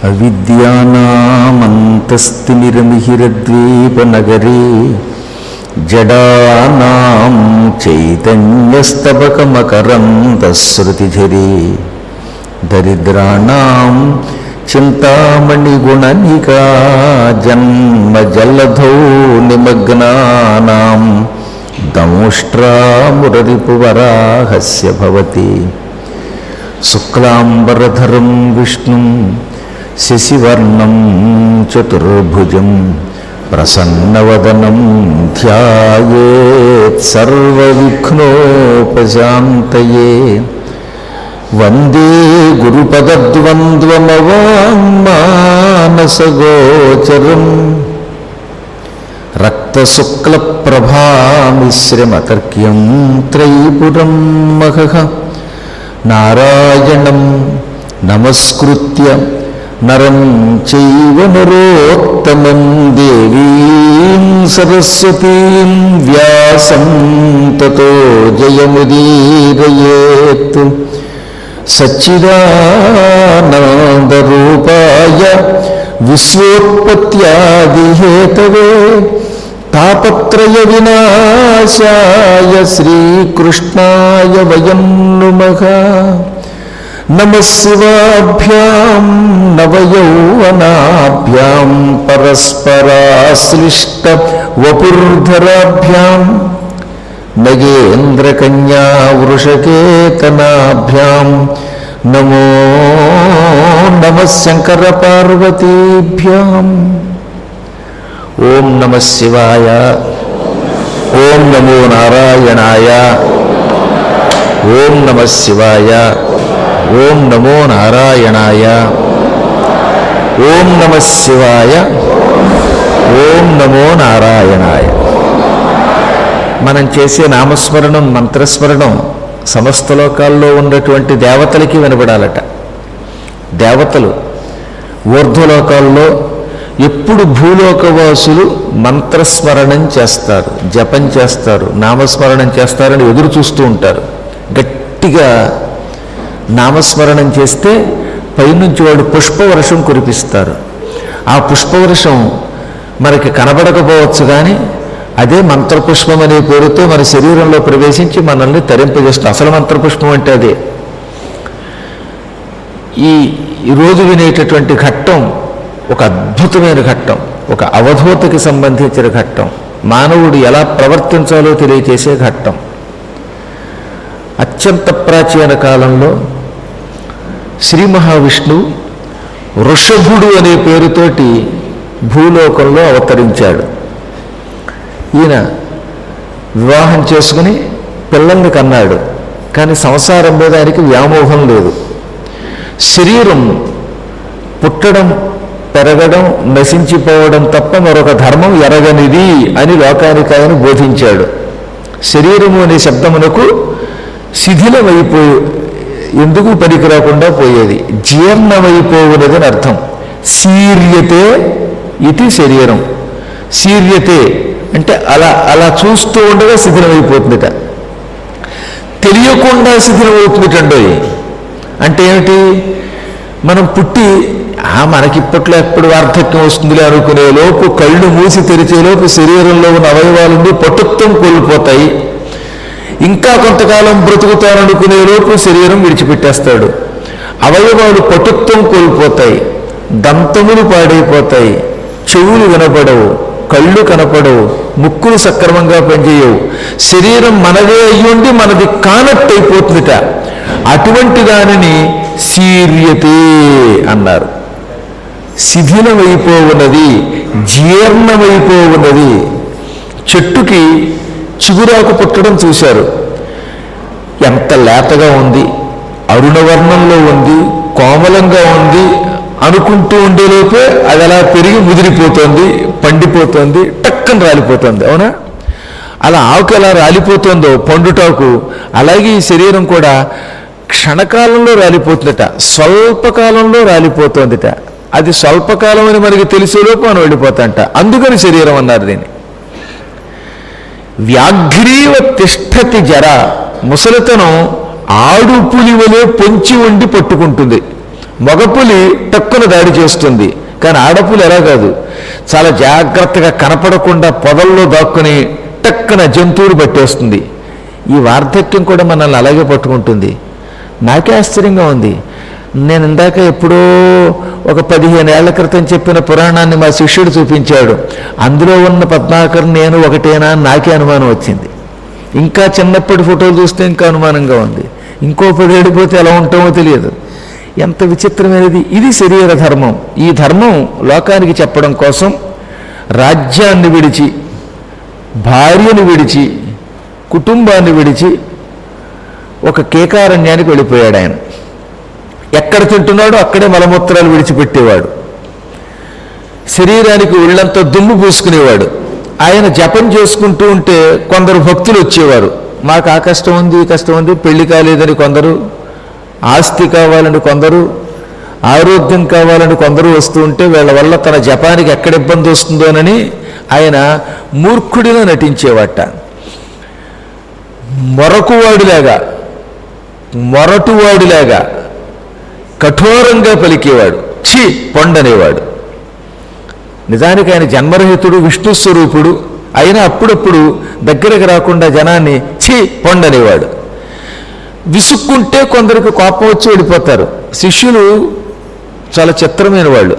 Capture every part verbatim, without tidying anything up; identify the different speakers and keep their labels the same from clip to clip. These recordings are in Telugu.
Speaker 1: అవిద్యానామంతస్తిమిరమిహిరద్వీపనగరే జడానాం చైతన్యస్తబకమకరందశ్రుతిఝరే దరిద్రాణాం చింతామణిగుణనికా జన్మజలధౌ నిమగ్నానాం దంష్ట్రామురరిపువరాహస్య భవతి. శుక్లాంబరధరం విష్ణుం శశివర్ణం చతుర్భుజం ప్రసన్నవదనం ధ్యాయేత్ సర్వవిఘ్నోపశాంతయే. వందే గురుపదద్వంద్వమవాంగ్మానసగోచరం రక్తశుక్లప్రభామిశ్రమతర్క్యం త్రైపురం మహః. నారాయణం నమస్కృత్య నరం చైవ నరోత్తమం దేవీం సరస్వతీం వ్యాసం తతో జయముదీరయేత్. సచ్చిదానందరూపాయ విశ్వోత్పత్యాదిహేతవే తాపత్రయ వినాశాయ శ్రీకృష్ణాయ వయం నుమః. నమః శివాభ్యాం నవయౌవనాభ్యాం పరస్పరాశ్లిష్ట వపుర్ధరాభ్యాం నగేంద్రకన్యా వృషకేతనాభ్యాం నమో నమః శంకర పార్వతీభ్యాం. ఓం నమః శివాయ. ఓం నమో నారాయణాయ. ఓం నమః శివాయ. ఓం నమో నారాయణాయ. ఓం నమః శివాయ. ఓం నమో నారాయణాయ. మనం చేసే నామస్మరణం మంత్రస్మరణం సమస్త లోకాల్లో ఉన్నటువంటి దేవతలకి వినబడాలట. దేవతలు ఊర్ధ్వలోకాల్లో ఎప్పుడు భూలోకవాసులు మంత్రస్మరణం చేస్తారు, జపం చేస్తారు, నామస్మరణం చేస్తారని ఎదురు చూస్తూ ఉంటారు. గట్టిగా నామస్మరణం చేస్తే పైనుంచి వాడు పుష్పవర్షం కురిపిస్తారు. ఆ పుష్పవర్షం మనకి కనబడకపోవచ్చు, కానీ అదే మంత్రపుష్పం అనే పేరుతో మన శరీరంలో ప్రవేశించి మనల్ని తరింపజేస్తుంది. అసలు మంత్రపుష్పం అంటే అదే. ఈ ఈరోజు వినేటటువంటి ఘట్టం ఒక అద్భుతమైన ఘట్టం, ఒక అవధూతకి సంబంధించిన ఘట్టం, మానవుడు ఎలా ప్రవర్తించాలో తెలియచేసే ఘట్టం. అత్యంత ప్రాచీన కాలంలో శ్రీ మహావిష్ణువు వృషభుడు అనే పేరుతోటి భూలోకంలో అవతరించాడు. ఈయన వివాహం చేసుకుని పిల్లల్ని కన్నాడు, కానీ సంసారం మీద ఆయనకి వ్యామోహం లేదు. శరీరం పుట్టడం, పెరగడం, నశించిపోవడం తప్ప మరొక ధర్మం ఎరగనిది అని లోకానికి ఆయన బోధించాడు. శరీరము అనే శబ్దమునకు శిథిలమైపోయి ఎందుకు పనికి రాకుండా పోయేది, జీర్ణమైపోవునదని అర్థం. శీర్యతే ఇది శరీరం. శీర్యతే అంటే అలా అలా చూస్తూ ఉండగా శిథిలమైపోతుందిట. తెలియకుండా శిథిలమవుతుందిటండి. అంటే ఏమిటి, మనం పుట్టి మనకిప్పట్లో ఎప్పుడు వార్ధక్యం వస్తుందిలే అనుకునే లోపు, కళ్ళు మూసి తెరిచేలోపు శరీరంలో ఉన్న అవయవాలన్నీ పటుత్వం కోల్పోతాయి. ఇంకా కొంతకాలం బ్రతుకుతాననుకునే లోపు శరీరం విడిచిపెట్టేస్తాడు. అవయవాలు పటుత్వం కోల్పోతాయి, దంతములు పాడైపోతాయి, చెవులు వినపడవు, కళ్ళు కనపడవు, ముక్కులు సక్రమంగా పనిచేయవు. శరీరం మనదే అయ్యుండి మనది కానట్టయిపోతుందిట. అటువంటి దానిని శీర్యతే అన్నారు. శిథిలమైపోవున్నది, జీర్ణమైపోవున్నది. చెట్టుకి చిగురాకు పుట్టడం చూశారు. ఎంత లేతగా ఉంది, అరుణవర్ణంలో ఉంది, కోమలంగా ఉంది అనుకుంటూ ఉండేలోపే అది అలా పెరిగి ముదిరిపోతుంది, పండిపోతుంది, టక్కన రాలిపోతుంది. అవునా? అలా ఆకు ఎలా రాలిపోతుందో పండుటాకు, అలాగే ఈ శరీరం కూడా క్షణకాలంలో రాలిపోతుందట, స్వల్పకాలంలో రాలిపోతుందిట. అది స్వల్పకాలం అని మనకి తెలిసేలోపు మనం వెళ్ళిపోతాంట. అందుకని శరీరం అన్నారు దీన్ని. వ్యాఘ్రీవ తిష్టతి జర, ముసలితనం ఆడు పులి వలె పొంచి ఉండి పట్టుకుంటుంది. మగపులి టక్కున దాడి చేస్తుంది, కానీ ఆడపులి ఎలా కాదు, చాలా జాగ్రత్తగా కనపడకుండా పొదల్లో దాక్కుని టక్కున జంతువులు పట్టేస్తుంది. ఈ వార్ధక్యం కూడా మనల్ని అలాగే పట్టుకుంటుంది. నాకే ఆశ్చర్యంగా ఉంది. నేను ఇందాక ఎప్పుడో ఒక పదిహేను ఏళ్ల క్రితం చెప్పిన పురాణాన్ని మా శిష్యుడు చూపించాడు. అందులో ఉన్న పద్మాకర్ నేను ఒకటేనా అని నాకే అనుమానం వచ్చింది. ఇంకా చిన్నప్పటి ఫోటోలు చూస్తే ఇంకా అనుమానంగా ఉంది. ఇంకో పదేళ్ళు పోతే ఎలా ఉంటామో తెలియదు. ఎంత విచిత్రమైనది. ఇది శరీర ధర్మం. ఈ ధర్మం లోకానికి చెప్పడం కోసం రాజ్యాన్ని విడిచి, భార్యను విడిచి, కుటుంబాన్ని విడిచి ఒక కేకారణ్యానికి వెళ్ళిపోయాడు ఆయన. ఎక్కడ తింటున్నాడో అక్కడే మలమూత్రాలు విడిచిపెట్టేవాడు. శరీరానికి ఒళ్ళంతా దుమ్ము పూసుకునేవాడు. ఆయన జపం చేసుకుంటూ ఉంటే కొందరు భక్తులు వచ్చేవారు. మాకు ఆ కష్టం ఉంది, ఈ కష్టం ఉంది, పెళ్లి కాలేదని కొందరు, ఆస్తి కావాలని కొందరు, ఆరోగ్యం కావాలని కొందరు వస్తూ ఉంటే వీళ్ళ వల్ల తన జపానికి ఎక్కడ ఇబ్బంది వస్తుందోనని ఆయన మూర్ఖుడిగా నటించేవాట. మొరకువాడిలాగా, మొరటువాడిలాగా కఠోరంగా పలికేవాడు. ఛీ పొండనేవాడు. నిజానికి ఆయన జన్మరహితుడు, విష్ణు స్వరూపుడు. అయినా అప్పుడప్పుడు దగ్గరకు రాకుండా జనాన్ని ఛీ పొండనేవాడు. విసుక్కుంటే కొందరికి కోపం వచ్చి వెళ్ళిపోతారు. శిష్యులు చాలా చిత్రమైన వాళ్ళు.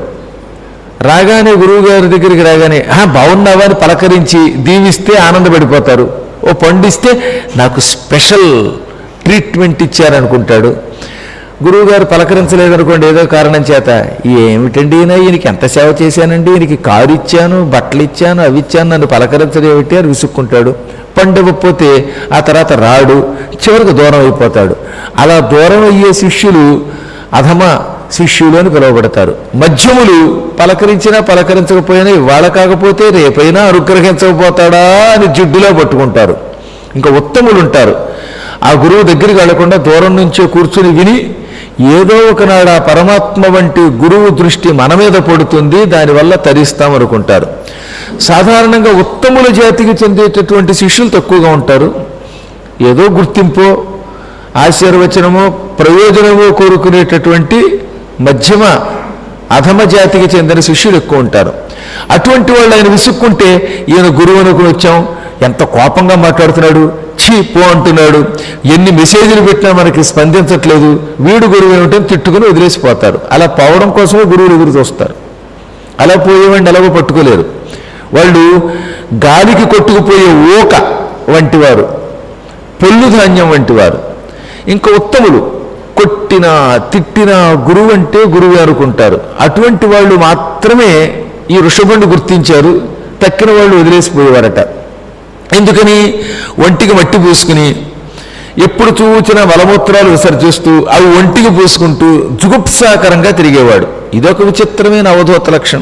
Speaker 1: రాగానే గురువు గారి దగ్గరికి రాగానే బాగున్నావా అని పలకరించి దీవిస్తే ఆనందపడిపోతారు. ఓ పండిస్తే నాకు స్పెషల్ ట్రీట్మెంట్ ఇచ్చారనుకుంటాడు. గురువుగారు పలకరించలేదనుకోండి ఏదో కారణం చేత, ఏమిటండి ఈయన, ఈయనకి ఎంత సేవ చేశానండి, ఈయనకి కారు ఇచ్చాను, బట్టలు ఇచ్చాను, అవి ఇచ్చాను, నన్ను పలకరించడం ఏమిటి అని విసుక్కుంటాడు. పండివ్వకపోతే ఆ తర్వాత రాడు, చివరికి దూరం అయిపోతాడు. అలా దూరం అయ్యే శిష్యులు అధమ శిష్యులు అని పిలువబడతారు. మధ్యములు పలకరించినా పలకరించకపోయినా ఇవాళ కాకపోతే రేపైనా అనుగ్రహించకపోతాడా అని జిడ్డులో పట్టుకుంటారు. ఇంకా ఉత్తములు ఉంటారు. ఆ గురువు దగ్గరికి వెళ్లకుండా దూరం నుంచే కూర్చుని విని ఏదో ఒకనాడు ఆ పరమాత్మ వంటి గురువు దృష్టి మన మీద పడుతుంది, దానివల్ల తరిస్తామనుకుంటారు. సాధారణంగా ఉత్తముల జాతికి చెందేటటువంటి శిష్యులు తక్కువగా ఉంటారు. ఏదో గుర్తింపో, ఆశీర్వచనమో, ప్రయోజనమో కోరుకునేటటువంటి మధ్యమ అధమ జాతికి చెందిన శిష్యులు ఎక్కువ ఉంటారు. అటువంటి వాళ్ళు ఆయన విసుక్కుంటే ఈయన గురువు అనుకుని వచ్చాం, ఎంత కోపంగా మాట్లాడుతున్నాడు, ఛీ పో అంటున్నాడు, ఎన్ని మెసేజ్లు పెట్టినా మనకి స్పందించట్లేదు, వీడు గురువు ఏమిటని తిట్టుకుని వదిలేసిపోతారు. అలా పోవడం కోసమే గురువులు ఎదురు చూస్తారు. అలా పోయేవాడిని ఎలాగో పట్టుకోలేరు. వాళ్ళు గాలికి కొట్టుకుపోయే ఓక వంటివారు, పొల్లు ధాన్యం వంటివారు. ఇంకా ఉత్తములు కొట్టినా తిట్టినా గురువు అంటే గురువు అనుకుంటారు. అటువంటి వాళ్ళు మాత్రమే ఈ వృషభుని గుర్తించారు. తక్కిన వాళ్ళు వదిలేసిపోయేవారట. ఎందుకని? ఒంటికి మట్టి పూసుకుని ఎప్పుడు చూచిన మలమూత్రాలు విసర్జిస్తూ అవి ఒంటికి పూసుకుంటూ జుగుప్సాకరంగా తిరిగేవాడు. ఇదొక విచిత్రమైన అవధూత లక్షణం.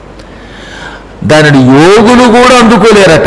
Speaker 1: దానిని యోగులు కూడా అందుకోలేరట.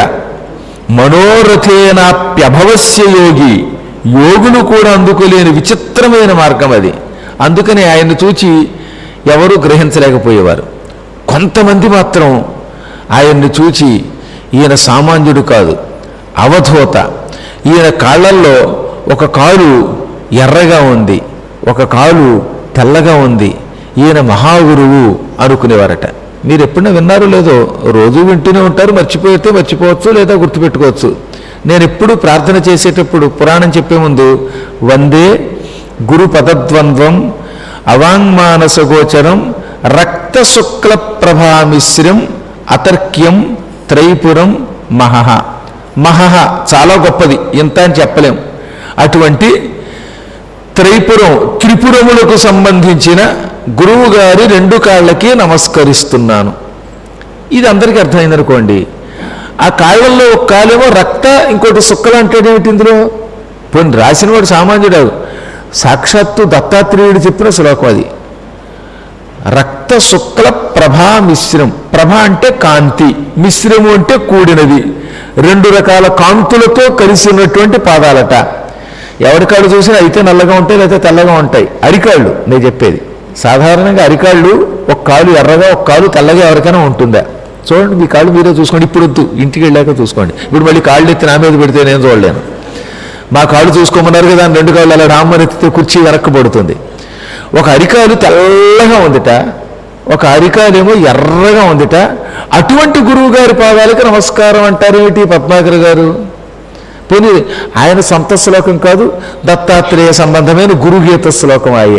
Speaker 1: మనోరథేనాప్యభవస్య యోగి, యోగులు కూడా అందుకోలేని విచిత్రమైన మార్గం అది. అందుకని ఆయన్ని చూచి ఎవరూ గ్రహించలేకపోయేవారు. కొంతమంది మాత్రం ఆయన్ని చూచి ఈయన సామాన్యుడు కాదు, అవధూత, ఈయన కాళ్ళల్లో ఒక కాలు ఎర్రగా ఉంది, ఒక కాలు తెల్లగా ఉంది, ఈయన మహాగురువు అనుకునేవారట. మీరు ఎప్పుడైనా విన్నారో లేదో, రోజు వింటూనే ఉంటారు, మర్చిపోతే మర్చిపోవచ్చు లేదా గుర్తుపెట్టుకోవచ్చు. నేను ఎప్పుడు ప్రార్థన చేసేటప్పుడు పురాణం చెప్పే ముందు వందే గురు పదద్వంద్వం అవాంగ్మానసగోచరం రక్త శుక్ల ప్రభామిశ్రం అతర్క్యం త్రైపురం మహః. మహః చాలా గొప్పది, ఇంత అని చెప్పలేం. అటువంటి త్రైపురం, త్రిపురములకు సంబంధించిన గురువు గారి రెండు కాళ్ళకి నమస్కరిస్తున్నాను. ఇది అందరికీ అర్థమైందనుకోండి. ఆ కాళ్ళల్లో ఒక కాలేమో రక్త, ఇంకోటి శుక్ల అంటేనేమిటి ఇందులో? పోనీ రాసినవాడు సామాన్యుడు, సాక్షాత్తు దత్తాత్రేయుడు చెప్పిన శ్లోకం అది. రక్త శుక్ల ప్రభా మిశ్రం. ప్రభ అంటే కాంతి, మిశ్రము అంటే కూడినది. రెండు రకాల కాంతులతో కలిసి ఉన్నటువంటి పాదాలట. ఎవరి కాళ్ళు చూసినా అయితే నల్లగా ఉంటాయి, లేకపోతే తెల్లగా ఉంటాయి. అరికాళ్ళు నేను చెప్పేది. సాధారణంగా అరికాళ్ళు ఒక కాలు ఎర్రగా, ఒక కాలు తెల్లగా ఎవరికైనా ఉంటుందా? చూడండి, మీ కాళ్ళు మీరే చూసుకోండి. ఇప్పుడు వద్దు, ఇంటికి వెళ్ళాక చూసుకోండి. ఇప్పుడు మళ్ళీ కాళ్ళు ఎత్తి నా మీద పెడితే నేను చూడలేను. మా కాళ్ళు చూసుకోమన్నారు కదా, రెండు కాళ్ళు అలా రామ్మని ఎత్తితే కుర్చీ వెనక్కి పడుతుంది. ఒక అరికాలు తెల్లగా ఉందిట, ఒక అరికాలేమో ఎర్రగా ఉందిట. అటువంటి గురువు గారి పాదాలకి నమస్కారం అంటారేమిటి పద్మాకర్ గారు? పోనీ ఆయన సొంత శ్లోకం కాదు, దత్తాత్రేయ సంబంధమైన గురుగీత శ్లోకం అయ్యే.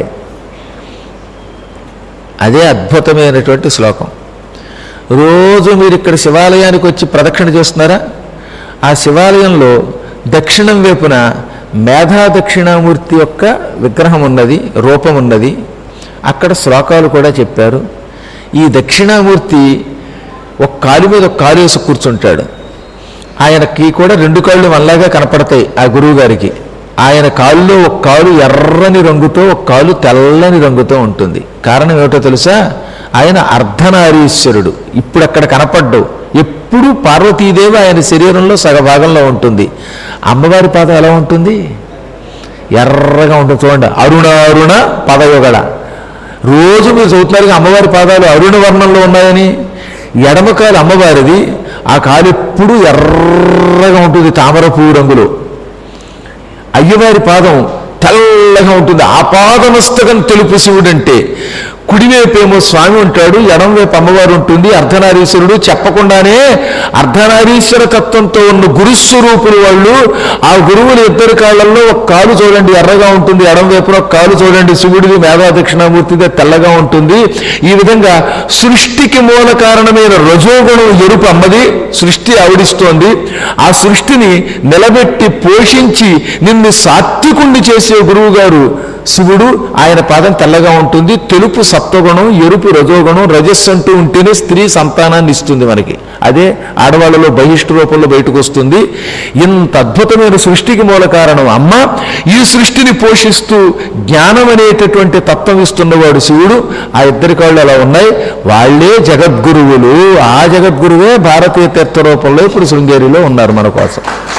Speaker 1: అదే అద్భుతమైనటువంటి శ్లోకం. రోజు మీరు ఇక్కడ శివాలయానికి వచ్చి ప్రదక్షిణ చేస్తున్నారా? ఆ శివాలయంలో దక్షిణం వైపున మేధా దక్షిణామూర్తి యొక్క విగ్రహం ఉన్నది, రూపం ఉన్నది. అక్కడ శ్లోకాలు కూడా చెప్పారు. ఈ దక్షిణామూర్తి ఒక కాలు మీద ఒక కాలు వేసి కూర్చుంటాడు. ఆయనకి కూడా రెండు కాళ్ళు మళ్ళాగా కనపడతాయి ఆ గురువు గారికి. ఆయన కాలులో ఒక కాలు ఎర్రని రంగుతో, ఒక కాలు తెల్లని రంగుతో ఉంటుంది. కారణం ఏమిటో తెలుసా? ఆయన అర్ధనారీశ్వరుడు. ఇప్పుడు అక్కడ కనపడ్డవు. ఎప్పుడు పార్వతీదేవి ఆయన శరీరంలో సగభాగంలో ఉంటుంది. అమ్మవారి పాదం ఎలా ఉంటుంది? ఎర్రగా ఉంటుంది. చూడండి, అరుణ అరుణ పదయుగళ. రోజు మీరు చదువుతున్నారు అమ్మవారి పాదాలు అరుణ వర్ణంలో ఉన్నాయని. ఎడమ కాలు అమ్మవారిది, ఆ కాలు ఎప్పుడు ఎర్రగా ఉంటుంది, తామర పువ్వు రంగులో. అయ్యవారి పాదం తెల్లగా ఉంటుంది. ఆ పాదమస్తకం తెలుపు శివుడు అంటే. కుడివైపేమో స్వామి ఉంటాడు, ఎడంవైపు అమ్మవారు ఉంటుంది, అర్ధనారీశ్వరుడు. చెప్పకుండానే అర్ధనారీశ్వర తత్వంతో ఉన్న గురుస్వరూపులు వాళ్ళు. ఆ గురువులు ఇద్దరు కాళ్ళల్లో ఒక కాలు చూడండి ఎర్రగా ఉంటుంది, ఎడం వైపున ఒక కాలు చూడండి శివుడిది మేధా దక్షిణామూర్తిదే తెల్లగా ఉంటుంది. ఈ విధంగా సృష్టికి మూల కారణమైన రజోగుణం ఎరుపు అమ్మది, సృష్టి ఆవిడిస్తోంది. ఆ సృష్టిని నిలబెట్టి పోషించి నిన్ను సాత్వికుణ్ణి చేసే గురువు గారు శివుడు. ఆయన పాదం తెల్లగా ఉంటుంది. తెలుపు సత్వగుణం, ఎరుపు రజోగుణం. రజస్సు అంటూ ఉంటేనే స్త్రీ సంతానాన్ని ఇస్తుంది మనకి. అదే ఆడవాళ్ళలో బహిష్టు రూపంలో బయటకు వస్తుంది. ఇంత అద్భుతమైన సృష్టికి మూల కారణం అమ్మ. ఈ సృష్టిని పోషిస్తూ జ్ఞానం అనేటటువంటి తత్వం ఇస్తున్నవాడు శివుడు. ఆ ఇద్దరి కాళ్ళు అలా ఉన్నాయి. వాళ్లే జగద్గురువులు. ఆ జగద్గురువే భారతీయ తీర్థ రూపంలో ఇప్పుడు శృంగేరిలో ఉన్నారు మన కోసం.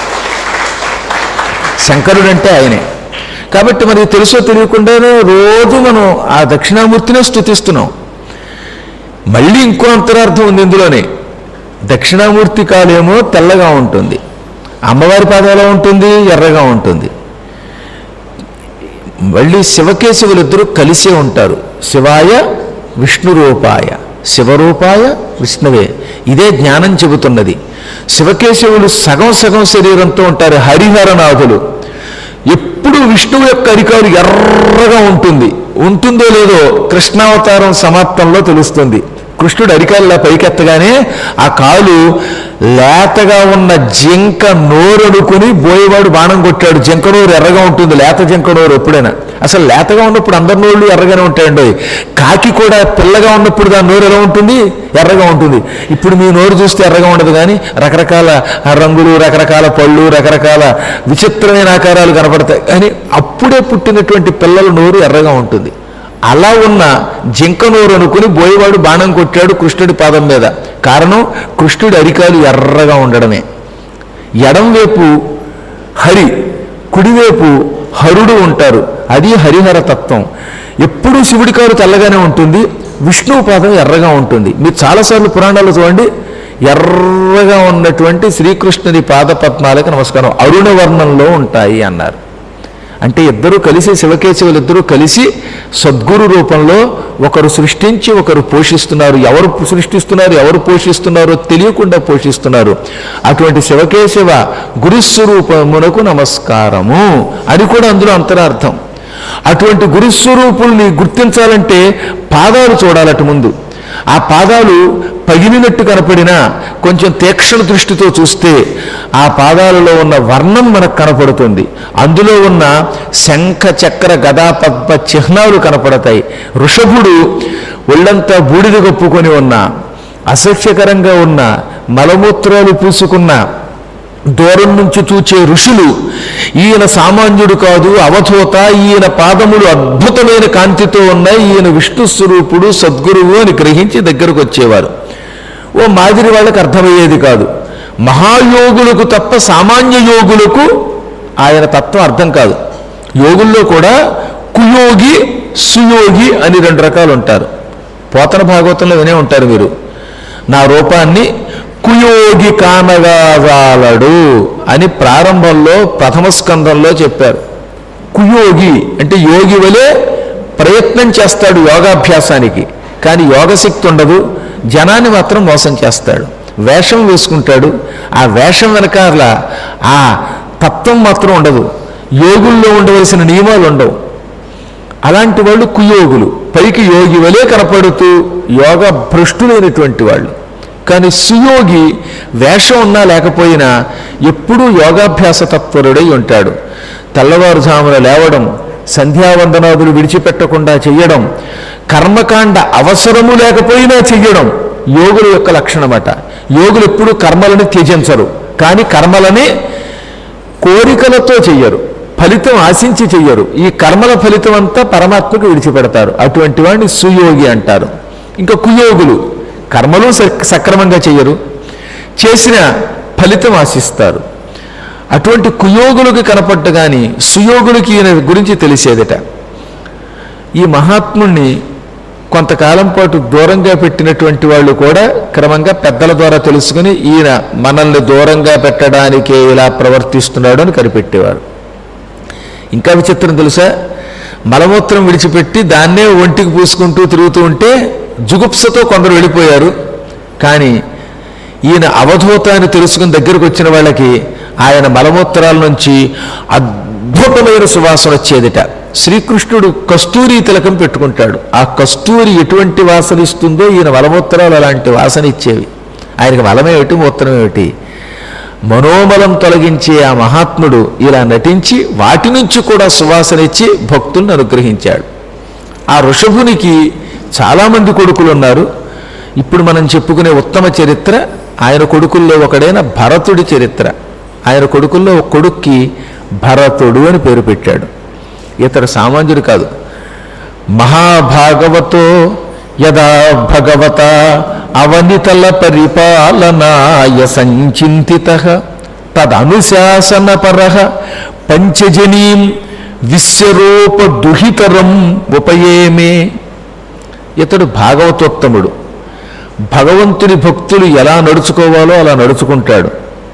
Speaker 1: శంకరుడంటే ఆయనే. కాబట్టి మనకి తెలుసో తెలియకుండానే రోజు మనం ఆ దక్షిణామూర్తినే స్తుతిస్తున్నాం. మళ్ళీ ఇంకో అంతరార్థం ఉంది ఇందులోనే. దక్షిణామూర్తి కాలేమో తెల్లగా ఉంటుంది, అమ్మవారి పాదం ఎలా ఉంటుంది? ఎర్రగా ఉంటుంది. మళ్ళీ శివకేశవులిద్దరూ కలిసే ఉంటారు. శివాయ విష్ణు రూపాయ, శివరూపాయ విష్ణువే. ఇదే జ్ఞానం చెబుతున్నది. శివకేశవులు సగం సగం శరీరంతో ఉంటారు. హరిహరనాథులు. ఎప్పుడు విష్ణువు యొక్క అరికాలు ఎర్రగా ఉంటుంది. ఉంటుందో లేదో కృష్ణావతారం సమాప్తంలో తెలుస్తుంది. కృష్ణుడు అరికాలులా పైకెత్తగానే ఆ కాలు లేతగా ఉన్న జింక నోరడుకుని బోయేవాడు బాణం కొట్టాడు. జింక నోరు ఎర్రగా ఉంటుంది, లేత జింక నోరు. ఎప్పుడైనా అసలు లేతగా ఉన్నప్పుడు అందరి నోళ్ళు ఎర్రగానే ఉంటాయండి. కాకి కూడా పిల్లగా ఉన్నప్పుడు దాని నోరు ఎలా ఉంటుంది? ఎర్రగా ఉంటుంది. ఇప్పుడు మీ నోరు చూస్తే ఎర్రగా ఉండదు, కానీ రకరకాల రంగులు, రకరకాల పళ్ళు, రకరకాల విచిత్రమైన ఆకారాలు కనపడతాయి. కానీ అప్పుడే పుట్టినటువంటి పిల్లల నోరు ఎర్రగా ఉంటుంది. అలా ఉన్న జింక నోరు అనుకుని బోయేవాడు బాణం కొట్టాడు కృష్ణుడి పాదం మీద. కారణం కృష్ణుడి అరికాలు ఎర్రగా ఉండడమే. ఎడంవైపు హరి, కుడివైపు హరుడు ఉంటారు. అది హరిహర తత్వం. ఎప్పుడూ శివుడి కాలు తెల్లగానే ఉంటుంది, విష్ణువు పాదం ఎర్రగా ఉంటుంది. మీరు చాలాసార్లు పురాణాలు చూడండి, ఎర్రగా ఉన్నటువంటి శ్రీకృష్ణుని పాద పద్మాలకు నమస్కారం అరుణ వర్ణంలో ఉంటాయి అన్నారు. అంటే ఇద్దరూ కలిసి, శివకేశవులు ఇద్దరూ కలిసి సద్గురు రూపంలో ఒకరు సృష్టించి ఒకరు పోషిస్తున్నారు. ఎవరు సృష్టిస్తున్నారు, ఎవరు పోషిస్తున్నారో తెలియకుండా పోషిస్తున్నారు. అటువంటి శివకేశవ గురుస్వరూపమునకు నమస్కారము అని కూడా అందులో అంతరార్థం. అటువంటి గురుస్వరూపుల్ని గుర్తించాలంటే పాదాలు చూడాలట ముందు. ఆ పాదాలు పగిలినట్టు కనపడినా కొంచెం తీక్షణ దృష్టితో చూస్తే ఆ పాదాలలో ఉన్న వర్ణం మనకు కనపడుతుంది. అందులో ఉన్న శంఖ చక్ర గదా పద్మ చిహ్నాలు కనపడతాయి. వృషభుడు ఒళ్ళంతా బూడిద కప్పుకొని ఉన్న, అసహ్యకరంగా ఉన్న, మలమూత్రాలు పూసుకున్న దూరం నుంచి చూచే ఋషులు ఈయన సామాన్యుడు కాదు, అవధూత, ఈయన పాదములు అద్భుతమైన కాంతితో ఉన్నాయి, ఈయన విష్ణు స్వరూపుడు, సద్గురువు అని గ్రహించి దగ్గరకు వచ్చేవారు. ఓ మాదిరి వాళ్ళకి అర్థమయ్యేది కాదు. మహాయోగులకు తప్ప సామాన్య యోగులకు ఆయన తత్వం అర్థం కాదు. యోగుల్లో కూడా కుయోగి, సుయోగి అని రెండు రకాలు ఉంటారు. పోతన భాగవతంలో వినే ఉంటారు మీరు. నా రూపాన్ని కుయోగి కానగాజాలడు అని ప్రారంభంలో ప్రథమ స్కంధంలో చెప్పారు. కుయోగి అంటే యోగి వలె ప్రయత్నం చేస్తాడు యోగాభ్యాసానికి, కానీ యోగశక్తి ఉండదు. జనాన్ని మాత్రం మోసం చేస్తాడు. వేషం వేసుకుంటాడు, ఆ వేషం వెనకాల ఆ తత్వం మాత్రం ఉండదు. యోగుల్లో ఉండవలసిన నియమాలు ఉండవు. అలాంటి వాళ్ళు కుయోగులు, పైకి యోగి వలే కనపడుతూ యోగ భ్రష్టులైనటువంటి వాళ్ళు. కానీ సుయోగి వేషం ఉన్నా లేకపోయినా ఎప్పుడూ యోగాభ్యాస తత్పరుడై ఉంటాడు. తెల్లవారుజామున లేవడం, సంధ్యావందనాదులు విడిచిపెట్టకుండా చెయ్యడం, కర్మకాండ అవసరము లేకపోయినా చెయ్యడం యోగుల యొక్క లక్షణమట. యోగులు ఎప్పుడూ కర్మలను త్యజించరు, కానీ కర్మలని కోరికలతో చెయ్యరు, ఫలితం ఆశించి చెయ్యరు. ఈ కర్మల ఫలితం అంతా పరమాత్మకు విడిచిపెడతారు. అటువంటి వాడిని సుయోగి అంటారు. ఇంకా కుయోగులు కర్మలు సక్రమంగా చెయ్యరు, చేసిన ఫలితం ఆశిస్తారు. అటువంటి కుయోగులకు కనపడ్డ కానీ సుయోగులకి ఈయన గురించి తెలిసేదట. ఈ మహాత్ముణ్ణి కొంతకాలం పాటు దూరంగా పెట్టినటువంటి వాళ్ళు కూడా క్రమంగా పెద్దల ద్వారా తెలుసుకుని ఈయన మనల్ని దూరంగా పెట్టడానికే ఇలా ప్రవర్తిస్తున్నాడు అని కనిపెట్టేవారు. ఇంకా విచిత్రం తెలుసా, మలమూత్రం విడిచిపెట్టి దాన్నే ఒంటికి పూసుకుంటూ తిరుగుతూ ఉంటే జుగుప్సతో కొందరు వెళ్ళిపోయారు. కానీ ఈయన అవధూత అని తెలుసుకుని దగ్గరకు వచ్చిన వాళ్ళకి ఆయన మలమూత్రాల నుంచి అద్భుతమైన సువాసన వచ్చేదిట. శ్రీకృష్ణుడు కస్తూరి తిలకం పెట్టుకుంటాడు. ఆ కస్తూరి ఎటువంటి వాసన ఇస్తుందో ఈయన మలమూత్రాలు అలాంటి వాసన ఇచ్చేవి. ఆయనకి మలమేమిటి మూత్రమేమిటి, మనోమలం తొలగించే ఆ మహాత్ముడు ఇలా నటించి వాటి నుంచి కూడా సువాసన ఇచ్చి భక్తులను అనుగ్రహించాడు. ఆ ఋషభునికి చాలామంది కొడుకులు ఉన్నారు. ఇప్పుడు మనం చెప్పుకునే ఉత్తమ చరిత్ర ఆయన కొడుకుల్లో ఒకడైన భరతుడి చరిత్ర. ఆయన కొడుకుల్లో ఒక కొడుక్కి భరతుడు అని పేరు పెట్టాడు. ఇతడు సామాన్యుడు కాదు. మహాభాగవతో యదా భగవత అవనితల పరిపాలనాయ సంచింతితః తదనుశాసనపరః పంచజనీం విశ్వరూప దుహితరం ఉపయేమే. ఇతడు భాగవతోత్తముడు. భగవంతుని భక్తులు ఎలా నడుచుకోవాలో అలా నడుచుకుంటాడు.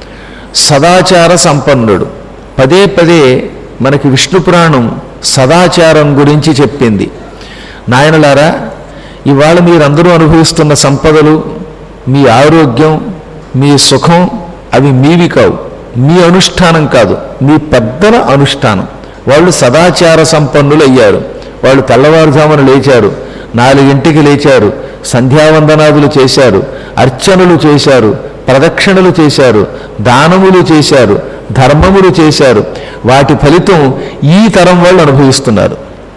Speaker 1: సదాచార సంపన్నుడు. పదే పదే మనకి విష్ణు పురాణం సదాచారం గురించి చెప్పింది. నాయనలారా, ఇవాళ మీరందరూ అనుభవిస్తున్న సంపదలు, మీ ఆరోగ్యం, మీ సుఖం అవి మీవి కావు, మీ అనుష్ఠానం కాదు, మీ పెద్దల అనుష్ఠానం. వాళ్ళు సదాచార సంపన్నులు అయ్యారు. వాళ్ళు తెల్లవారుజామున లేచారు, నాలుగింటికి లేచారు, సంధ్యావందనాదులు చేశారు, అర్చనలు చేశారు, ప్రదక్షిణలు చేశారు, దానములు చేశారు, ధర్మములు చేశారు. వాటి ఫలితం ఈ తరం వాళ్ళు అనుభవిస్తున్నారు.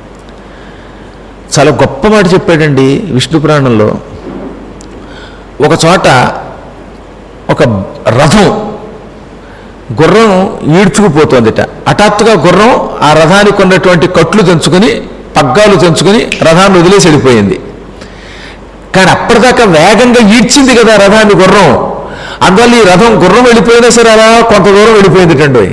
Speaker 1: చాలా గొప్ప మాట చెప్పాడండి విష్ణు పురాణంలో. ఒక చోట ఒక రథం గుర్రం ఈడ్చుకుపోతుందిట. హఠాత్తుగా గుర్రం ఆ రథానికి ఉన్నటువంటి కట్లు తెంచుకొని పగ్గాలు తెంచుకొని రథాన్ని వదిలేసి వెళ్ళిపోయింది. కానీ అప్పటిదాకా వేగంగా ఈడ్చింది కదా రథాన్ని గుర్రం. అందువల్ల ఈ రథం గుర్రం వెళ్ళిపోయినా సరే అలా కొంత దూరం వెళ్ళిపోయిందిటండి.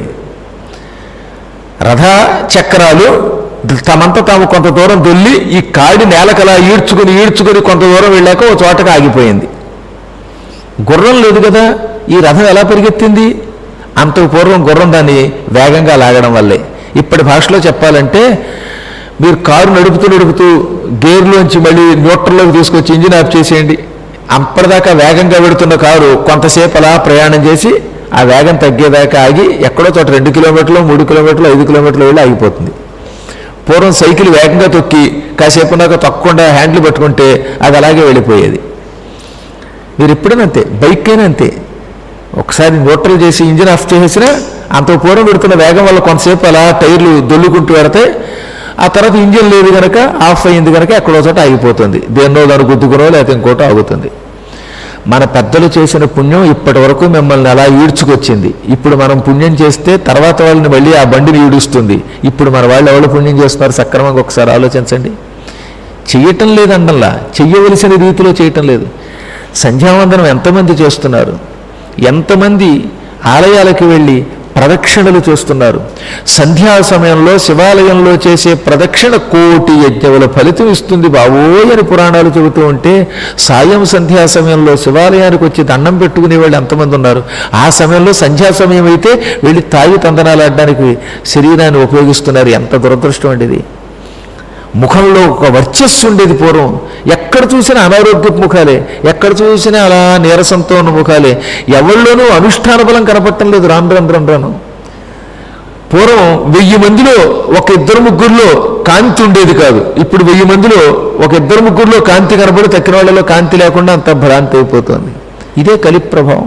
Speaker 1: రథ చక్రాలు తమంతా తాము కొంత దూరం దొల్లి ఈ కాడి నేలకలా ఈడ్చుకుని ఈడ్చుకుని కొంత దూరం వెళ్ళాక ఓ చోటకి ఆగిపోయింది. గుర్రం లేదు కదా, ఈ రథం ఎలా పరిగెత్తింది? అంతకు పూర్వం గుర్రం దాన్ని వేగంగా లాగడం వల్లే. ఇప్పటి భాషలో చెప్పాలంటే మీరు కారు నడుపుతూ నడుపుతూ గేర్లోంచి మళ్ళీ న్యూట్రల్లోకి తీసుకొచ్చి ఇంజిన్ ఆఫ్ చేసేయండి. అప్పటిదాకా వేగంగా వెడుతున్న కారు కొంతసేపు అలా ప్రయాణం చేసి ఆ వేగం తగ్గేదాకా ఆగి ఎక్కడో చోట రెండు కిలోమీటర్లు మూడు కిలోమీటర్లు ఐదు కిలోమీటర్లు వెళ్ళి ఆగిపోతుంది. పూర్వం సైకిల్ వేగంగా తొక్కి కాసేపు ఉన్నాక తొక్కకుండా హ్యాండిల్ పట్టుకుంటే అది అలాగే వెళ్ళిపోయేది. మీరు ఎప్పుడైనా అంతే, బైక్ అయినా అంతే. ఒకసారి న్యూట్రల్ చేసి ఇంజిన్ ఆఫ్ చేసేసినా అంత పూర్వం పెడుతున్న వేగం వల్ల కొంతసేపు అలా టైర్లు దొల్లుకుంటూ పెడితే ఆ తర్వాత ఇంజిన్ లేదు కనుక ఆఫ్ అయ్యింది కనుక ఎక్కడో చోట ఆగిపోతుంది. దేన్నో దాన్ని గుద్దుకునో లేకపోతే ఇంకోటో ఆగుతుంది. మన పెద్దలు చేసిన పుణ్యం ఇప్పటి వరకు మిమ్మల్ని అలా ఈడ్చుకొచ్చింది. ఇప్పుడు మనం పుణ్యం చేస్తే తర్వాత వాళ్ళని మళ్ళీ ఆ బండిని ఈడుస్తుంది. ఇప్పుడు మన వాళ్ళు ఎవరు పుణ్యం చేస్తున్నారు సక్రమంగా ఒకసారి ఆలోచించండి. చెయ్యటం లేదండల్లా, చెయ్యవలసిన రీతిలో చేయటం లేదు. సంధ్యావందనం ఎంతమంది చేస్తున్నారు? ఎంతమంది ఆలయాలకు వెళ్ళి ప్రదక్షిణలు చేస్తున్నారు? సంధ్యా సమయంలో శివాలయంలో చేసే ప్రదక్షిణ కోటి యజ్ఞముల ఫలితం ఇస్తుంది బావోయ్ అని పురాణాలు చెబుతూ ఉంటే, సాయం సంధ్యా సమయంలో శివాలయానికి వచ్చి దండం పెట్టుకునే వాళ్ళు ఎంతమంది ఉన్నారు? ఆ సమయంలో సంధ్యా సమయం అయితే వెళ్ళి తాయి తందనాలు ఆడడానికి శరీరాన్ని ఉపయోగిస్తున్నారు. ఎంత దురదృష్టం అండి ఇది. ముఖంలో ఒక వర్చస్సు ఉండేది పూర్వం. ఎక్కడ చూసినా అనారోగ్యపు ముఖాలే, ఎక్కడ చూసినా అలా నీరసంతో ఉన్న ముఖాలే. ఎవరిలోనూ అనుష్ఠాన బలం కనపడటం లేదు. రాను రాను రాను రాను పూర్వం వెయ్యి మందిలో ఒక ఇద్దరు ముగ్గురులో కాంతి ఉండేది కాదు. ఇప్పుడు వెయ్యి మందిలో ఒక ఇద్దరు ముగ్గురులో కాంతి కనబడి తక్కిన వాళ్ళలో కాంతి లేకుండా అంత భ్రాంతి అయిపోతుంది. ఇదే కలి ప్రభావం.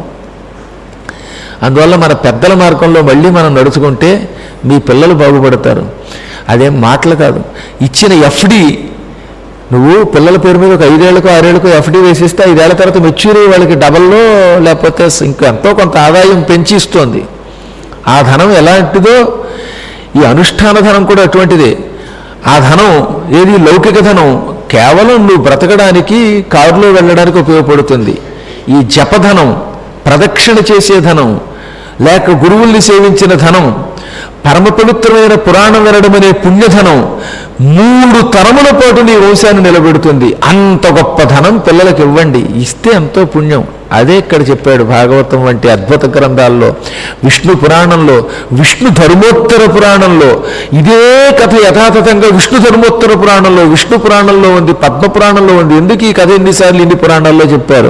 Speaker 1: అందువల్ల మన పెద్దల మార్గంలో మళ్ళీ మనం నడుచుకుంటే మీ పిల్లలు బాగుపడతారు. అదేం మాటలు కాదు. ఇచ్చిన ఎఫ్డి నువ్వు పిల్లల పేరు మీద ఒక ఐదేళ్లకు ఆరేళ్లకు ఎఫ్డి వేసిస్తే ఐదేళ్ల తర్వాత మెచ్యూర్ వాళ్ళకి డబల్లో లేకపోతే ఇంకా ఎంతో కొంత ఆదాయం పెంచి ఇస్తోంది. ఆ ధనం ఎలాంటిదో ఈ అనుష్ఠాన ధనం కూడా అటువంటిదే. ఆ ధనం ఏది లౌకిక ధనం కేవలం నువ్వు బ్రతకడానికి, కారులో వెళ్ళడానికి ఉపయోగపడుతుంది. ఈ జపధనం, ప్రదక్షిణ చేసే ధనం, లేక గురువుల్ని సేవించిన ధనం, పరమ పవిత్రమైన పురాణం వినడం అనే పుణ్యధనం మూడు తరముల పాటు నీ వంశాన్ని నిలబెడుతుంది. అంత గొప్ప ధనం పిల్లలకు ఇవ్వండి, ఇస్తే ఎంతో పుణ్యం. అదే ఇక్కడ చెప్పాడు భాగవతం వంటి అద్భుత గ్రంథాల్లో, విష్ణు పురాణంలో, విష్ణు ధర్మోత్తర పురాణంలో ఇదే కథ యథాతథంగా విష్ణు ధర్మోత్తర పురాణంలో, విష్ణు పురాణంలో ఉంది, పద్మ పురాణంలో ఉంది. ఎందుకు ఈ కథ ఎన్నిసార్లు ఇన్ని పురాణాల్లో చెప్పారు?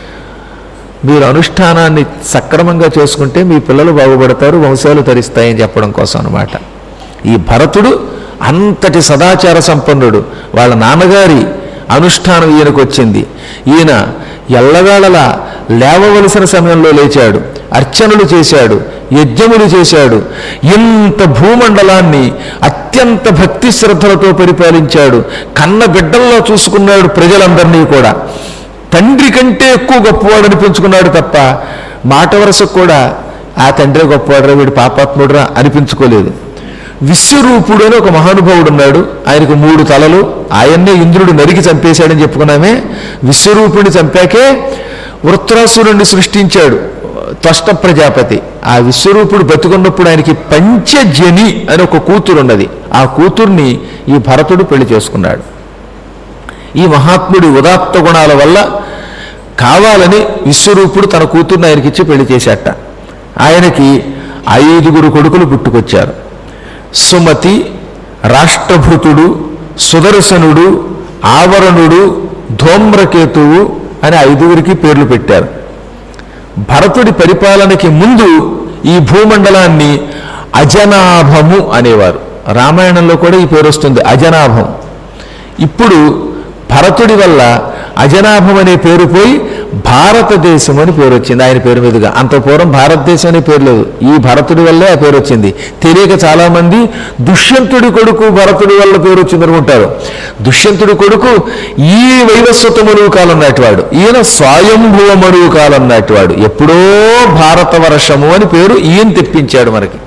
Speaker 1: మీరు అనుష్ఠానాన్ని సక్రమంగా చేసుకుంటే మీ పిల్లలు బాగుపడతారు, వంశాలు తరిస్తాయని చెప్పడం కోసం అన్నమాట. ఈ భరతుడు అంతటి సదాచార సంపన్నుడు. వాళ్ళ నాన్నగారి అనుష్ఠానం ఈయనకు వచ్చింది. ఈయన ఎల్లవేళలా లేవవలసిన సమయంలో లేచాడు, అర్చనలు చేశాడు, యజ్ఞములు చేశాడు. ఇంత భూమండలాన్ని అత్యంత భక్తి శ్రద్ధలతో పరిపాలించాడు. కన్న బిడ్డల్లో చూసుకున్నాడు ప్రజలందరినీ కూడా. తండ్రి కంటే ఎక్కువ గొప్పవాడు అనిపించుకున్నాడు తప్ప మాట వరసకు కూడా ఆ తండ్రే గొప్పవాడురా, వీడు పాపాత్ముడురా అనిపించుకోలేదు. విశ్వరూపుడు అని ఒక మహానుభావుడు ఉన్నాడు. ఆయనకు మూడు తలలు. ఆయన్నే ఇంద్రుడు నరికి చంపేశాడని చెప్పుకున్నామే. విశ్వరూపుడిని చంపాకే వృత్రాసురుణ్ణి సృష్టించాడు త్వష్ట ప్రజాపతి. ఆ విశ్వరూపుడు బతుకున్నప్పుడు ఆయనకి పంచజని అని ఒక కూతురు ఉన్నది. ఆ కూతుర్ని ఈ భరతుడు పెళ్లి చేసుకున్నాడు. ఈ మహాత్ముడి ఉదాత్త గుణాల వల్ల కావాలని విశ్వరూపుడు తన కూతుర్ని ఆయనకిచ్చి పెళ్లి చేశాట. ఆయనకి ఐదుగురు కొడుకులు పుట్టుకొచ్చారు. సుమతి, రాష్ట్రభృతుడు, సుదర్శనుడు, ఆవరణుడు, ధూమ్రకేతువు అని ఐదుగురికి పేర్లు పెట్టారు. భరతుడి పరిపాలనకి ముందు ఈ భూమండలాన్ని అజనాభము అనేవారు. రామాయణంలో కూడా ఈ పేరు వస్తుంది, అజనాభం. ఇప్పుడు భరతుడి వల్ల అజనాభం అనే పేరు పోయి భారతదేశం అని పేరు వచ్చింది ఆయన పేరు మీదుగా. అంత పూర్వం భారతదేశం అనే పేరు లేదు. ఈ భరతుడి వల్లే ఆ పేరు వచ్చింది. తెలియక చాలామంది దుష్యంతుడి కొడుకు భరతుడి వల్ల పేరు వచ్చింది అనుకుంటారు. దుష్యంతుడి కొడుకు ఈ వైవస్వత మనువు కాలం నాటివాడు, ఈయన స్వయంభువ మనువు కాలం నాటివాడు. ఎప్పుడో భారతవర్షము అని పేరు ఈయన తెప్పించాడు మనకి.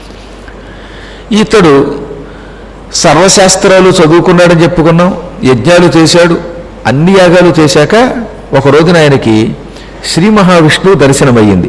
Speaker 1: ఇతడు సర్వశాస్త్రాలు చదువుకున్నాడని చెప్పుకున్నాం. యజ్ఞాలు చేశాడు. అన్ని యాగాలు చేశాక ఒక రోజున ఆయనకి శ్రీ మహావిష్ణువు దర్శనమయ్యింది.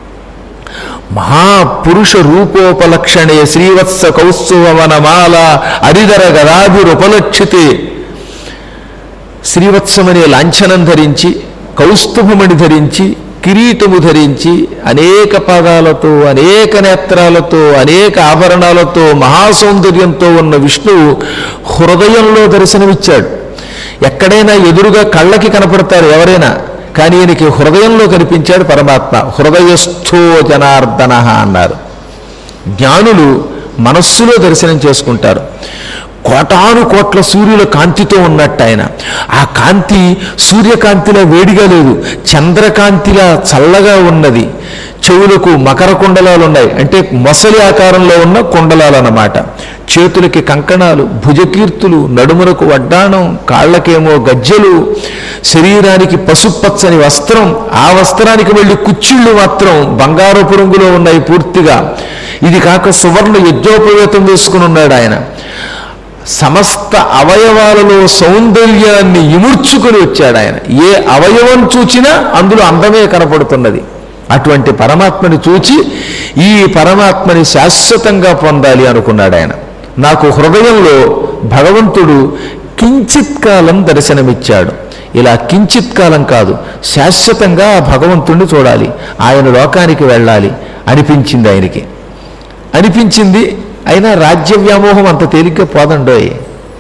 Speaker 1: మహాపురుష రూపోపలక్షణే శ్రీవత్స కౌస్తుభవనమాల అరిదర గదాభిరుపలక్షితే. శ్రీవత్సమనే లాంఛనం ధరించి, కౌస్తుభమణి ధరించి, కిరీటము ధరించి, అనేక పాదాలతో, అనేక నేత్రాలతో, అనేక ఆభరణాలతో, మహాసౌందర్యంతో ఉన్న విష్ణువు హృదయంలో దర్శనమిచ్చాడు. ఎక్కడైనా ఎదురుగా కళ్ళకి కనపడతారు ఎవరైనా, కానీ ఈయనకి హృదయంలో కనిపించాడు పరమాత్మ. హృదయస్థో జనార్దన అన్నారు. జ్ఞానులు మనస్సులో దర్శనం చేసుకుంటారు. కోటాను కోట్ల సూర్యుల కాంతితో ఉన్నట్టు ఆయన. ఆ కాంతి సూర్యకాంతిలా వేడిగా లేదు, చంద్రకాంతిలా చల్లగా ఉన్నది. చెవులకు మకర కుండలాలు ఉన్నాయి, అంటే మొసలి ఆకారంలో ఉన్న కుండలాలు అన్నమాట. చేతులకి కంకణాలు, భుజకీర్తులు, నడుములకు వడ్డాణం, కాళ్ళకేమో గజ్జెలు, శరీరానికి పసుపచ్చని వస్త్రం. ఆ వస్త్రానికి వెళ్ళి కుచ్చిళ్ళు మాత్రం బంగారపు రంగులో ఉన్నాయి పూర్తిగా. ఇది కాక సువర్ణ యజ్ఞోపవేతం వేసుకుని ఉన్నాడు ఆయన. సమస్త అవయవాలలో సౌందర్యాన్ని ఇముడ్చుకుని వచ్చాడు ఆయన. ఏ అవయవం చూచినా అందులో అందమే కనపడుతున్నది. అటువంటి పరమాత్మని చూచి ఈ పరమాత్మని శాశ్వతంగా పొందాలి అనుకున్నాడు ఆయన. నాకు హృదయంలో భగవంతుడు కించిత్ కాలం దర్శనమిచ్చాడు. ఇలా కించిత్ కాలం కాదు, శాశ్వతంగా ఆ భగవంతుణ్ణి చూడాలి, ఆయన లోకానికి వెళ్ళాలి అనిపించింది ఆయనకి. అనిపించింది. అయినా రాజ్య వ్యామోహం అంత తేలిగ్గా పోదండోయ్.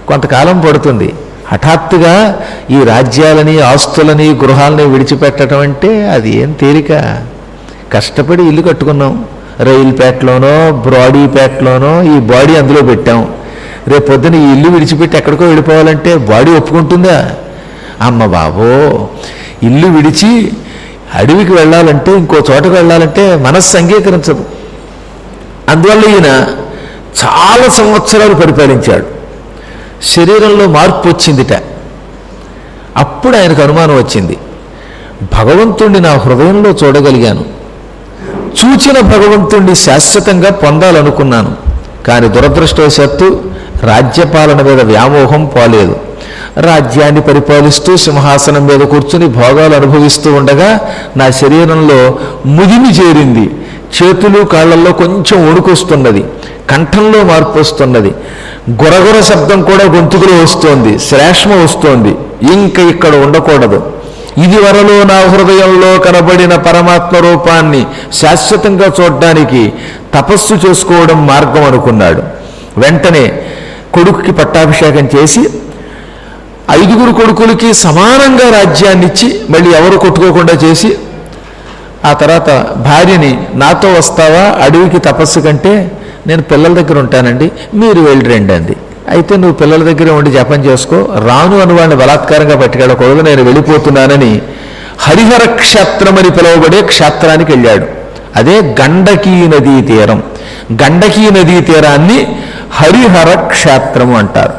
Speaker 1: కొంతకాలం పడుతుంది. హఠాత్తుగా ఈ రాజ్యాలని ఆస్తులని గృహాలని విడిచిపెట్టడం అంటే అది ఏం తేలిక. కష్టపడి ఇల్లు కట్టుకున్నాం, రైలుపేటలోనో బ్రాడీపేటలోనో ఈ బాడీ అందులో పెట్టాం. రేపు పొద్దున ఈ ఇల్లు విడిచిపెట్టి ఎక్కడికో వెళ్ళిపోవాలంటే బాడీ ఒప్పుకుంటుందా? అమ్మ బాబో, ఇల్లు విడిచి అడవికి వెళ్ళాలంటే, ఇంకో చోటకు వెళ్ళాలంటే మనస్సు అంగీకరించదు. అందువల్ల ఈయన చాలా సంవత్సరాలు పరిపాలించాడు. శరీరంలో మార్పు వచ్చిందిట. అప్పుడు ఆయనకు అనుమానం వచ్చింది, భగవంతుణ్ణి నా హృదయంలో చూడగలిగాను, చూచిన భగవంతుణ్ణి శాశ్వతంగా పొందాలనుకున్నాను. కానీ దురదృష్టవశాత్తు రాజ్యపాలన మీద వ్యామోహం పోలేదు. రాజ్యాన్ని పరిపాలిస్తూ సింహాసనం మీద కూర్చుని భోగాలు అనుభవిస్తూ ఉండగా నా శరీరంలో ముదిమి చేరింది. చేతులు కాళ్ళల్లో కొంచెం వణుకొస్తున్నది, కంఠంలో మార్పు వస్తున్నది, గురగుర శబ్దం కూడా గొంతుకులో వస్తోంది, శ్లేష్మ వస్తోంది. ఇంక ఇక్కడ ఉండకూడదు. ఇది వరలో నా హృదయంలో కనబడిన పరమాత్మ రూపాన్ని శాశ్వతంగా చూడడానికి తపస్సు చేసుకోవడం మార్గం అనుకున్నాడు. వెంటనే కొడుకుకి పట్టాభిషేకం చేసి ఐదుగురు కొడుకులకి సమానంగా రాజ్యాన్ని ఇచ్చి మళ్ళీ ఎవరు కొట్టుకోకుండా చేసి, ఆ తర్వాత భార్యని నాతో వస్తావా అడవికి తపస్సు కంటే, నేను పిల్లల దగ్గర ఉంటానండి, మీరు వెళ్ళి రండి అంది. అయితే నువ్వు పిల్లల దగ్గర ఉండి జపం చేసుకో, రాను అని వాళ్ళని బలాత్కారంగా పట్టుకెళ్ళకూడదు, నేను వెళ్ళిపోతున్నానని హరిహర క్షేత్రం అని పిలువబడే క్షేత్రానికి వెళ్ళాడు. అదే గండకీ నదీ తీరం. గండకీ నదీ తీరాన్ని హరిహర క్షేత్రము అంటారు.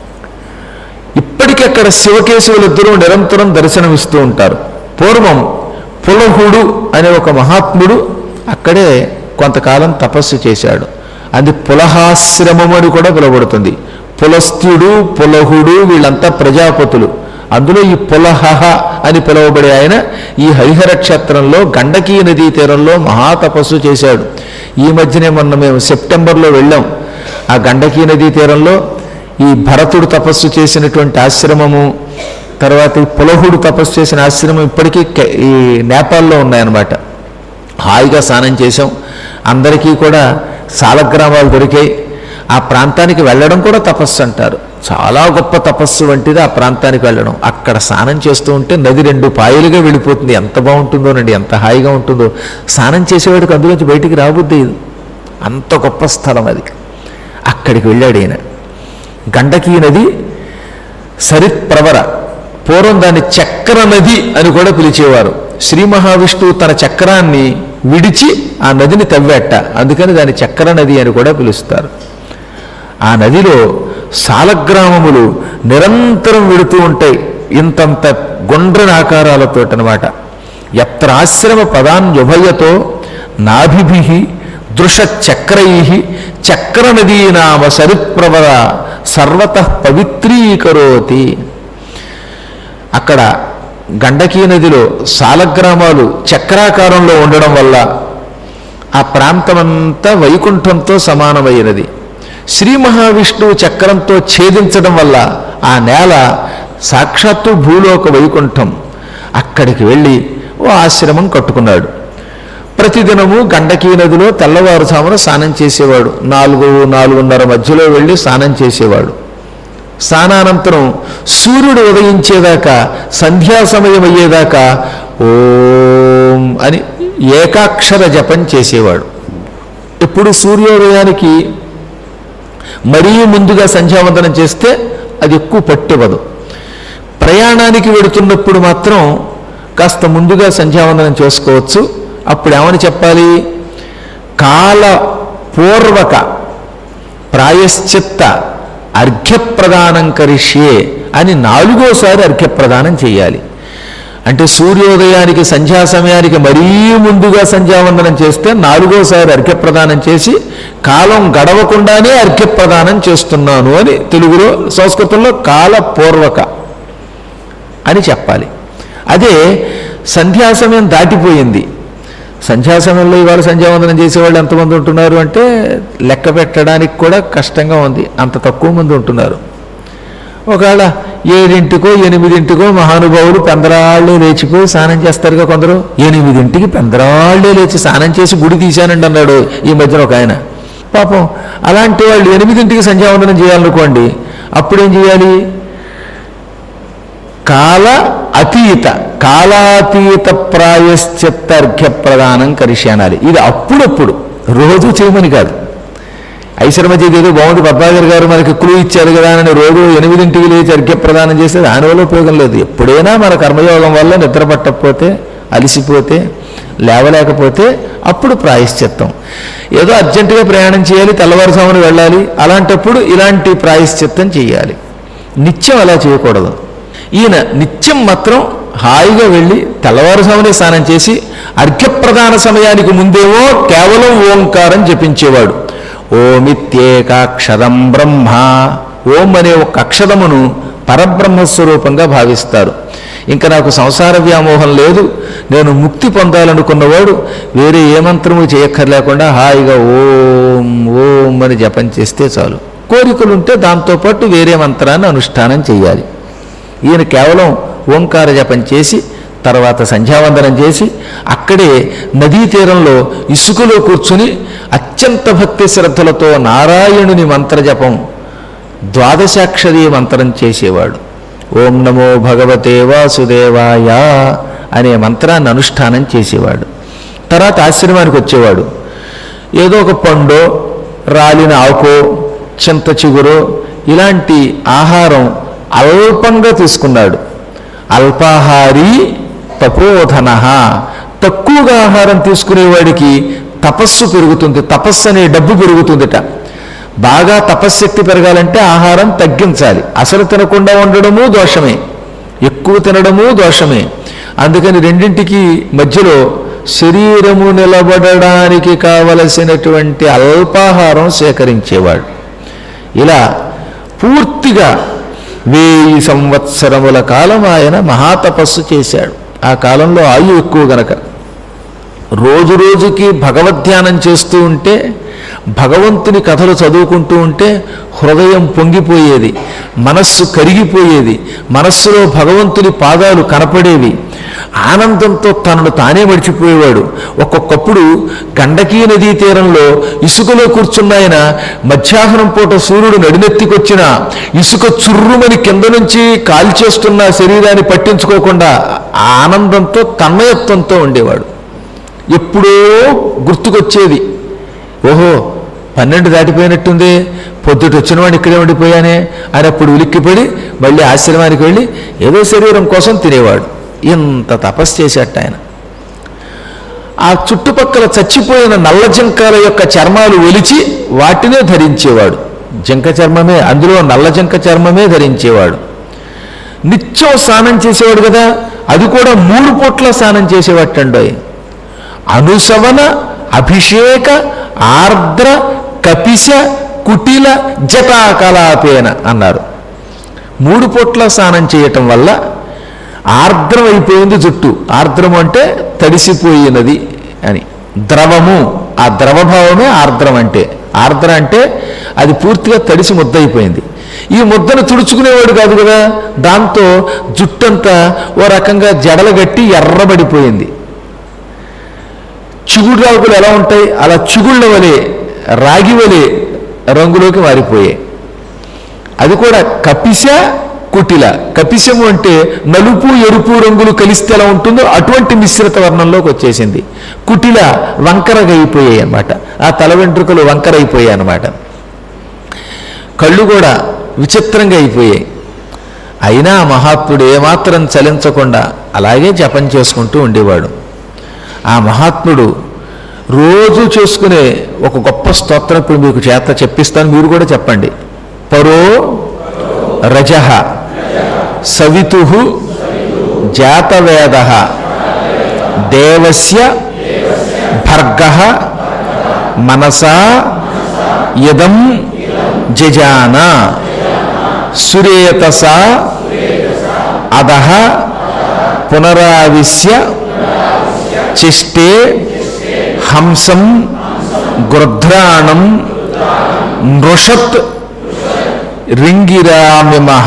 Speaker 1: ఇప్పటికీ అక్కడ శివకేశవులు ఇద్దరూ నిరంతరం దర్శనమిస్తూ ఉంటారు. పూర్వం పులహుడు అనే ఒక మహాత్ముడు అక్కడే కొంతకాలం తపస్సు చేశాడు. అది పులహాశ్రమం అని కూడా పిలువబడుతుంది. పులస్త్యుడు, పులహుడు వీళ్ళంతా ప్రజాపతులు. అందులో ఈ పులహ అని పిలువబడే ఆయన ఈ హరిహర క్షేత్రంలో గండకీ నదీ తీరంలో మహాతపస్సు చేశాడు. ఈ మధ్యనే మొన్న మేము సెప్టెంబర్లో వెళ్ళాం. ఆ గండకీ నదీ తీరంలో ఈ భరతుడు తపస్సు చేసినటువంటి ఆశ్రమము, తర్వాత ఈ పులహుడు తపస్సు చేసిన ఆశ్రమం ఇప్పటికీ ఈ నేపాల్లో ఉన్నాయన్నమాట. హాయిగా స్నానం చేసాం. అందరికీ కూడా సాలగ్రామాలు దొరికాయి. ఆ ప్రాంతానికి వెళ్ళడం కూడా తపస్సు అంటారు. చాలా గొప్ప తపస్సు వంటిది ఆ ప్రాంతానికి వెళ్ళడం. అక్కడ స్నానం చేస్తూ ఉంటే నది రెండు పాయలుగా వెళ్ళిపోతుంది. ఎంత బాగుంటుందోనండి, ఎంత హాయిగా ఉంటుందో. స్నానం చేసేవాడికి అందులోంచి బయటికి రాబుద్ది. అంత గొప్ప స్థలం అది. అక్కడికి వెళ్ళాడు ఈయన. గండకీ నది సరిత్ప్రవర, పూర్వం దాన్ని చక్ర నది అని కూడా పిలిచేవారు. శ్రీ మహావిష్ణువు తన చక్రాన్ని విడిచి ఆ నదిని తవ్వేట, అందుకని దాన్ని చక్ర నది అని కూడా పిలుస్తారు. ఆ నదిలో సాలగ్రామములు నిరంతరం విడుతూ ఉంటాయి, ఇంతంత గుండ్రని ఆకారాలతో అనమాట. ఎత్ర ఆశ్రమ పదాన్యుభయతో నాభిభి దృషచక్రై చక్ర నదీ నామ సరిత్ప్రవర సర్వతః పవిత్రీకరోతి. అక్కడ గండకీ నదిలో సాలగ్రామాలు చక్రాకారంలో ఉండడం వల్ల ఆ ప్రాంతమంతా వైకుంఠంతో సమానమైనది. శ్రీ మహావిష్ణువు చక్రంతో ఛేదించడం వల్ల ఆ నేల సాక్షాత్తు భూలోక వైకుంఠం. అక్కడికి వెళ్ళి ఓ ఆశ్రమం కట్టుకున్నాడు. ప్రతిదినము గండకీ నదిలో తెల్లవారుజామున స్నానం చేసేవాడు. నాలుగు నాలుగున్నర మధ్యలో వెళ్ళి స్నానం చేసేవాడు. స్నానానంతరం సూర్యుడు ఉదయించేదాకా, సంధ్యా సమయం అయ్యేదాకా ఓం అని ఏకాక్షర జపం చేసేవాడు. ఎప్పుడు సూర్యోదయానికి మరీ ముందుగా సంధ్యావందనం చేస్తే అది ఎక్కువ పట్టివ్వదు. ప్రయాణానికి వెడుతున్నప్పుడు మాత్రం కాస్త ముందుగా సంధ్యావందనం చేసుకోవచ్చు. అప్పుడు ఏమని చెప్పాలి? కాల పూర్వక ప్రాయశ్చిత్త అర్ఘ్యప్రదానం కరిష్యే అని నాలుగోసారి అర్ఘ్యప్రదానం చేయాలి. అంటే సూర్యోదయానికి సంధ్యా సమయానికి మరీ ముందుగా సంధ్యావందనం చేస్తే నాలుగోసారి అర్ఘ్యప్రదానం చేసి కాలం గడవకుండానే అర్ఘ్యప్రదానం చేస్తున్నాను అని తెలుగులో, సంస్కృతంలో కాలపూర్వక అని చెప్పాలి. అదే సంధ్యా సమయం దాటిపోయింది. సంధ్యా సమయంలో ఇవాళ సంధ్యావందనం చేసేవాళ్ళు ఎంతమంది ఉంటున్నారు అంటే లెక్క పెట్టడానికి కూడా కష్టంగా ఉంది. అంత తక్కువ మంది ఉంటున్నారు. ఒకవేళ ఏడింటికో ఎనిమిదింటికో మహానుభావులు పెందరాళ్ళే లేచిపోయి స్నానం చేస్తారుగా కొందరు. ఎనిమిదింటికి పెందరాళ్ళే లేచి స్నానం చేసి గుడి తీశానండి అన్నాడు ఈ మధ్యన ఒక ఆయన. పాపం అలాంటి వాళ్ళు ఎనిమిదింటికి సంధ్యావందనం చేయాలనుకోండి, అప్పుడేం చేయాలి? కాల అతీత కాలాతీత ప్రాయశ్చిత్తార్ఘ్య ప్రదానం కరిష్యానాలి. ఇది అప్పుడప్పుడు, రోజు చేయమని కాదు. ఐశ్వర్మ చేతి ఏదో బాగుంది, పద్మాగర్ గారు మనకి క్లూ ఇచ్చారు కదా అని రోజు ఎనిమిదింటికి లేచి అర్ఘ్య ప్రదానం చేస్తే దానివల్ల ఉపయోగం లేదు. ఎప్పుడైనా మన కర్మయోగం వల్ల నిద్ర పట్టకపోతే, అలసిపోతే, లేవలేకపోతే అప్పుడు ప్రాయశ్చిత్తం. ఏదో అర్జెంటుగా ప్రయాణం చేయాలి, తెల్లవారుజామున వెళ్ళాలి, అలాంటప్పుడు ఇలాంటి ప్రాయశ్చిత్తం చేయాలి. నిత్యం అలా చేయకూడదు. ఈయన నిత్యం మాత్రం హాయిగా వెళ్ళి తెల్లవారుజామునే స్నానం చేసి అర్ఘ్యప్రదాన సమయానికి ముందేమో కేవలం ఓంకారం జపించేవాడు. ఓమిత్యేకాక్షరం బ్రహ్మ, ఓం అనే ఒక అక్షరమును పరబ్రహ్మస్వరూపంగా భావిస్తారు. ఇంకా నాకు సంసార వ్యామోహం లేదు, నేను ముక్తి పొందాలనుకున్నవాడు వేరే ఏ మంత్రము చేయక్కర్లేకుండా హాయిగా ఓం ఓం అని జపం చేస్తే చాలు. కోరికలుంటే దాంతోపాటు వేరే మంత్రాన్ని అనుష్ఠానం చేయాలి. ఈయన కేవలం ఓంకార జపం చేసి తర్వాత సంధ్యావందనం చేసి అక్కడే నదీ తీరంలో ఇసుకలో కూర్చుని అత్యంత భక్తి శ్రద్ధలతో నారాయణుని మంత్రజపం ద్వాదశాక్షరీ మంత్రం చేసేవాడు. ఓం నమో భగవతే వాసుదేవాయ అనే మంత్రాన్ని అనుష్ఠానం చేసేవాడు. తర్వాత ఆశ్రమానికి వచ్చేవాడు. ఏదో ఒక పండో, రాలిన ఆకో, చింత చిగురో ఇలాంటి ఆహారం అల్పంగా తీసుకున్నాడు. అల్పాహారీ తపోధన, తక్కువగా ఆహారం తీసుకునేవాడికి తపస్సు పెరుగుతుంది, తపస్సు అనే డబ్బు పెరుగుతుందిట. బాగా తపశ్శక్తి పెరగాలంటే ఆహారం తగ్గించాలి. అసలు తినకుండా ఉండడము దోషమే, ఎక్కువ తినడము దోషమే. అందుకని రెండింటికి మధ్యలో శరీరము నిలబడడానికి కావలసినటువంటి అల్పాహారం సేకరించేవాడు. ఇలా పూర్తిగా వెయ్యి సంవత్సరముల కాలం ఆయన మహాతపస్సు చేశాడు. ఆ కాలంలో ఆయువు ఎక్కువ గనక రోజు రోజుకి భగవద్ధ్యానం చేస్తూ ఉంటే, భగవంతుని కథలు చదువుకుంటూ ఉంటే హృదయం పొంగిపోయేది, మనస్సు కరిగిపోయేది, మనస్సులో భగవంతుని పాదాలు కనపడేవి. ఆనందంతో తనను తానే మడిచిపోయేవాడు. ఒక్కొక్కప్పుడు గండకీ నదీ తీరంలో ఇసుకలో కూర్చున్నాయన మధ్యాహ్నం పూట సూర్యుడు నడినెత్తికొచ్చిన ఇసుక చుర్రుమని కింద నుంచి కాల్చేస్తున్న శరీరాన్ని పట్టించుకోకుండా ఆనందంతో తన్మయత్వంతో ఉండేవాడు. ఎప్పుడో గుర్తుకొచ్చేది, ఓహో పన్నెండు దాటిపోయినట్టుంది, పొద్దుట వచ్చిన వాడిని ఇక్కడే ఉండిపోయానే అని అప్పుడు ఉలిక్కిపడి మళ్ళీ ఆశ్రమానికి వెళ్ళి ఏదో శరీరం కోసం తినేవాడు. ఇంత తపస్సు చేసేట ఆయన. ఆ చుట్టుపక్కల చచ్చిపోయిన నల్ల జింకల యొక్క చర్మాలు ఒలిచి వాటినే ధరించేవాడు. జింక చర్మమే, అందులో నల్ల జింక చర్మమే ధరించేవాడు. నిత్యం స్నానం చేసేవాడు కదా, అది కూడా మూడు పూట్ల స్నానం చేసేవాటండోయ్. అనుసవన అభిషేక ఆర్ద్ర కపిశ కుటిల జటాకలాపేన అన్నారు. మూడు పూట్ల స్నానం చేయటం వల్ల ఆర్ద్రం అయిపోయింది జుట్టు. ఆర్ద్రము అంటే తడిసిపోయినది అని, ద్రవము, ఆ ద్రవభావమే ఆర్ద్రం అంటే. ఆర్ద్ర అంటే అది పూర్తిగా తడిసి ముద్ద అయిపోయింది. ఈ ముద్దను తుడుచుకునేవాడు కాదు కదా, దాంతో జుట్టంతా ఓ రకంగా జడలు గట్టి ఎర్రబడిపోయింది. చిగుడు రాగులు ఎలా ఉంటాయి అలా చిగుళ్ళ వలె రాగి వలె రంగులోకి మారిపోయాయి. అది కూడా కపిశ కుటిల. కపిశము అంటే నలుపు ఎరుపు రంగులు కలిస్తే ఎలా ఉంటుందో అటువంటి మిశ్రిత వర్ణంలోకి వచ్చేసింది. కుటిల వంకరగా అయిపోయాయి అన్నమాట. ఆ తల వెంట్రుకలు వంకర అయిపోయాయి అన్నమాట. కళ్ళు కూడా విచిత్రంగా అయిపోయాయి. అయినా మహాత్ముడు ఏమాత్రం చలించకుండా అలాగే జపం చేసుకుంటూ ఉండేవాడు. ఆ మహాత్ముడు రోజు చేసుకునే ఒక గొప్ప స్తోత్రం ఇప్పుడు మీకు చేత చెప్పిస్తాను, మీరు కూడా చెప్పండి. పరో రజః సవితుః జాతవేదః దేవస్య భర్గః మనసా ఇదం జజాన సురేతసా అదః పునరావిశ్య చిష్టే హంసం గృధ్రాణం నృషత్ రింగిరామిమహ.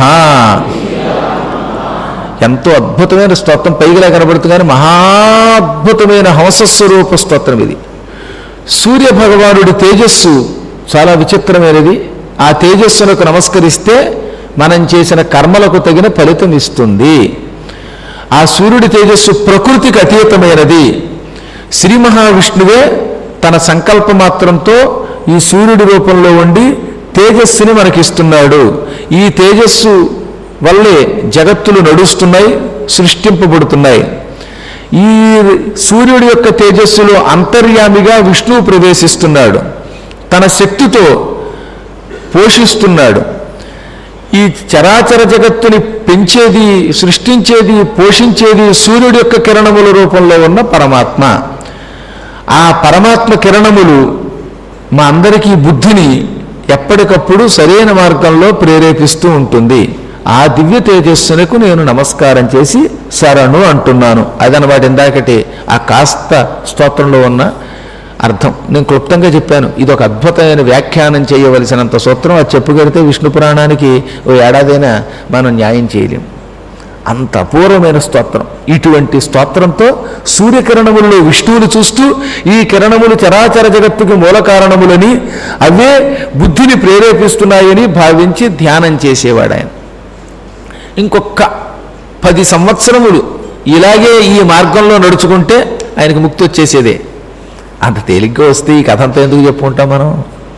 Speaker 1: ఎంతో అద్భుతమైన స్తోత్రం, పైగా కనబడుతుంది కానీ మహాద్భుతమైన హంసస్వరూప స్తోత్రం ఇది. సూర్య భగవానుడి తేజస్సు చాలా విచిత్రమైనది. ఆ తేజస్సులకు నమస్కరిస్తే మనం చేసిన కర్మలకు తగిన ఫలితం ఇస్తుంది. ఆ సూర్యుడి తేజస్సు ప్రకృతికి అతీతమైనది. శ్రీ మహావిష్ణువే తన సంకల్ప మాత్రంతో ఈ సూర్యుడి రూపంలో ఉండి తేజస్సుని మనకిస్తున్నాడు. ఈ తేజస్సు వల్లే జగత్తులు నడుస్తున్నాయి, సృష్టింపబడుతున్నాయి. ఈ సూర్యుడి యొక్క తేజస్సులో అంతర్యామిగా విష్ణువు ప్రవేశిస్తున్నాడు. తన శక్తితో పోషిస్తున్నాడు. ఈ చరాచర జగత్తుని పెంచేది, సృష్టించేది, పోషించేది సూర్యుడి యొక్క కిరణముల రూపంలో ఉన్న పరమాత్మ. ఆ పరమాత్మ కిరణములు మా అందరికీ బుద్ధిని ఎప్పటికప్పుడు సరైన మార్గంలో ప్రేరేపిస్తూ ఉంటుంది. ఆ దివ్య తేజస్సునకు నేను నమస్కారం చేసి శరణు అంటున్నాను. అదనమాట ఇందాకటి ఆ కాస్త స్తోత్రంలో ఉన్న అర్థం. నేను క్లుప్తంగా చెప్పాను. ఇది ఒక అద్భుతమైన వ్యాఖ్యానం చేయవలసినంత సూత్రం. అది చెప్పుకెడితే విష్ణు పురాణానికి ఓ ఏడాదైనా మనం న్యాయం చేయలేం. అంత అపూర్వమైన స్తోత్రం. ఇటువంటి స్తోత్రంతో సూర్యకిరణములలో విష్ణువుని చూస్తూ ఈ కిరణములు చరాచర జగత్తుకి మూల కారణములని, అవే బుద్ధిని ప్రేరేపిస్తున్నాయని భావించి ధ్యానం చేసేవాడు ఆయన. ఇంకొక పది సంవత్సరములు ఇలాగే ఈ మార్గంలో నడుచుకుంటే ఆయనకు ముక్తి వచ్చేసేదే. అంత తేలిగ్గా వస్తే ఈ కథ అంతా ఎందుకు చెప్పుకుంటాం మనం?